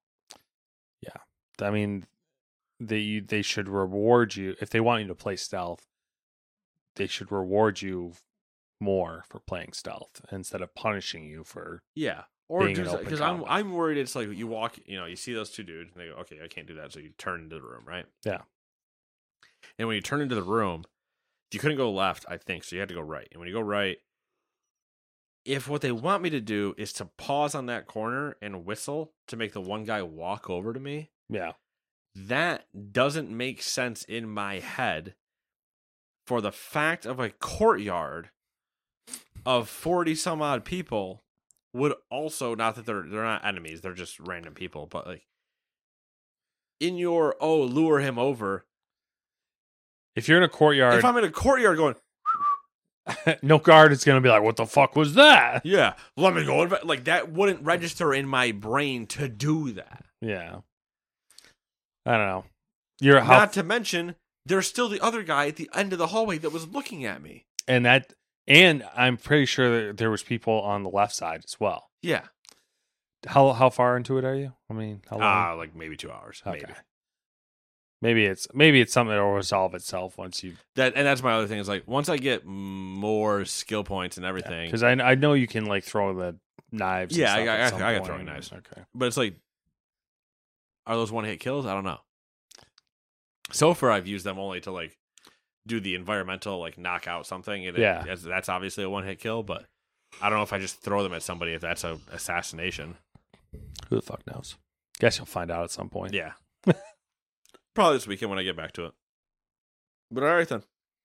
I mean, they they should reward you if they want you to play stealth. They should reward you more for playing stealth instead of punishing you for. Yeah. Or Being in open because I'm combat. I'm worried it's like you walk, you know, you see those two dudes and they go, okay, I can't do that, so you turn into the room, right? Yeah. And when you turn into the room, you couldn't go left, I think, so you had to go right. And when you go right, if what they want me to do is to pause on that corner and whistle to make the one guy walk over to me, Yeah. that doesn't make sense in my head for the fact of a courtyard of forty some odd people would also, not that they're they're not enemies, they're just random people, but like in your, oh, lure him over. If you're in a courtyard, If I'm in a courtyard going, no guard is going to be like, what the fuck was that? yeah, let me go. inv-" Like, that wouldn't register in my brain to do that. Yeah. I don't know. You're how, Not to mention, there's still the other guy at the end of the hallway that was looking at me. and that, and I'm pretty sure that there was people on the left side as well. Yeah. How how far into it are you? I mean, how long? Ah, uh, like maybe two hours. Okay. Maybe. Maybe it's maybe it's something that will resolve itself once you. That and that's my other thing is like once I get more skill points and everything, Because I I know you can like throw the knives. Yeah, and I, stuff I, at I, some I got point. throwing knives. Okay. But it's like, are those one hit kills? I don't know. So far, I've used them only to like do the environmental like knock out something. And Yeah. it, that's, that's obviously a one hit kill. But I don't know if I just throw them at somebody if that's a assassination. Who the fuck knows? Guess you'll find out at some point. Yeah. Probably this weekend when I get back to it. But all right then.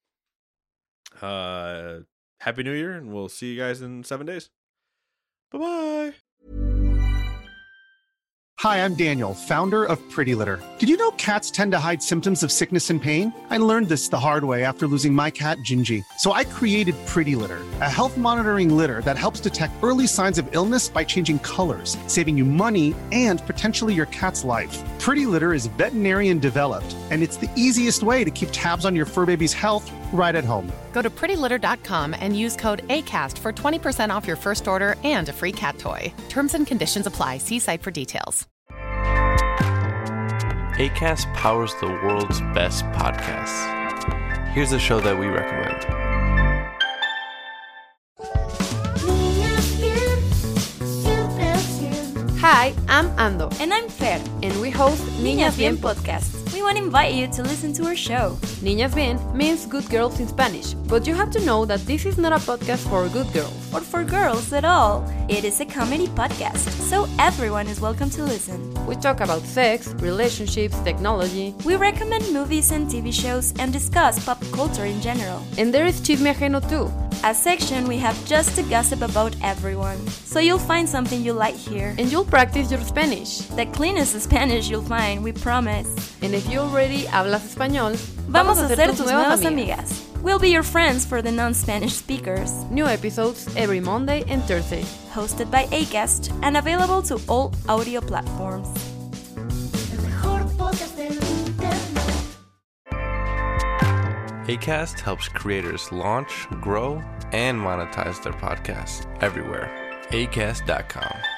Uh, Happy New Year, and we'll see you guys in seven days. Bye-bye. Hi, I'm Daniel, founder of Pretty Litter. Did you know cats tend to hide symptoms of sickness and pain? I learned this the hard way after losing my cat, Gingy. So I created Pretty Litter, a health monitoring litter that helps detect early signs of illness by changing colors, saving you money and potentially your cat's life. Pretty Litter is veterinarian developed, and it's the easiest way to keep tabs on your fur baby's health right at home. Go to pretty litter dot com and use code ACAST for twenty percent off your first order and a free cat toy. Terms and conditions apply. See site for details. Acast powers the world's best podcasts. Here's a show that we recommend. Hi, I'm Ando. And I'm Fer. And we host Niñas Bien Podcast. We want to invite you to listen to our show. Niñas Bien means good girls in Spanish, but you have to know that this is not a podcast for good girls. Or for girls at all. It is a comedy podcast, so everyone is welcome to listen. We talk about sex, relationships, technology. We recommend movies and T V shows and discuss pop culture in general. And there is Chisme Ajeno too. A section we have just to gossip about everyone. So you'll find something you like here. And you'll practice your Spanish. The cleanest Spanish you'll find, we promise. And if you already hablas español, vamos a ser tus nuevas amigas. We'll be your friends for the non-Spanish speakers. New episodes every Monday and Thursday. Hosted by Acast and available to all audio platforms. Acast helps creators launch, grow, and monetize their podcasts everywhere. acast dot com.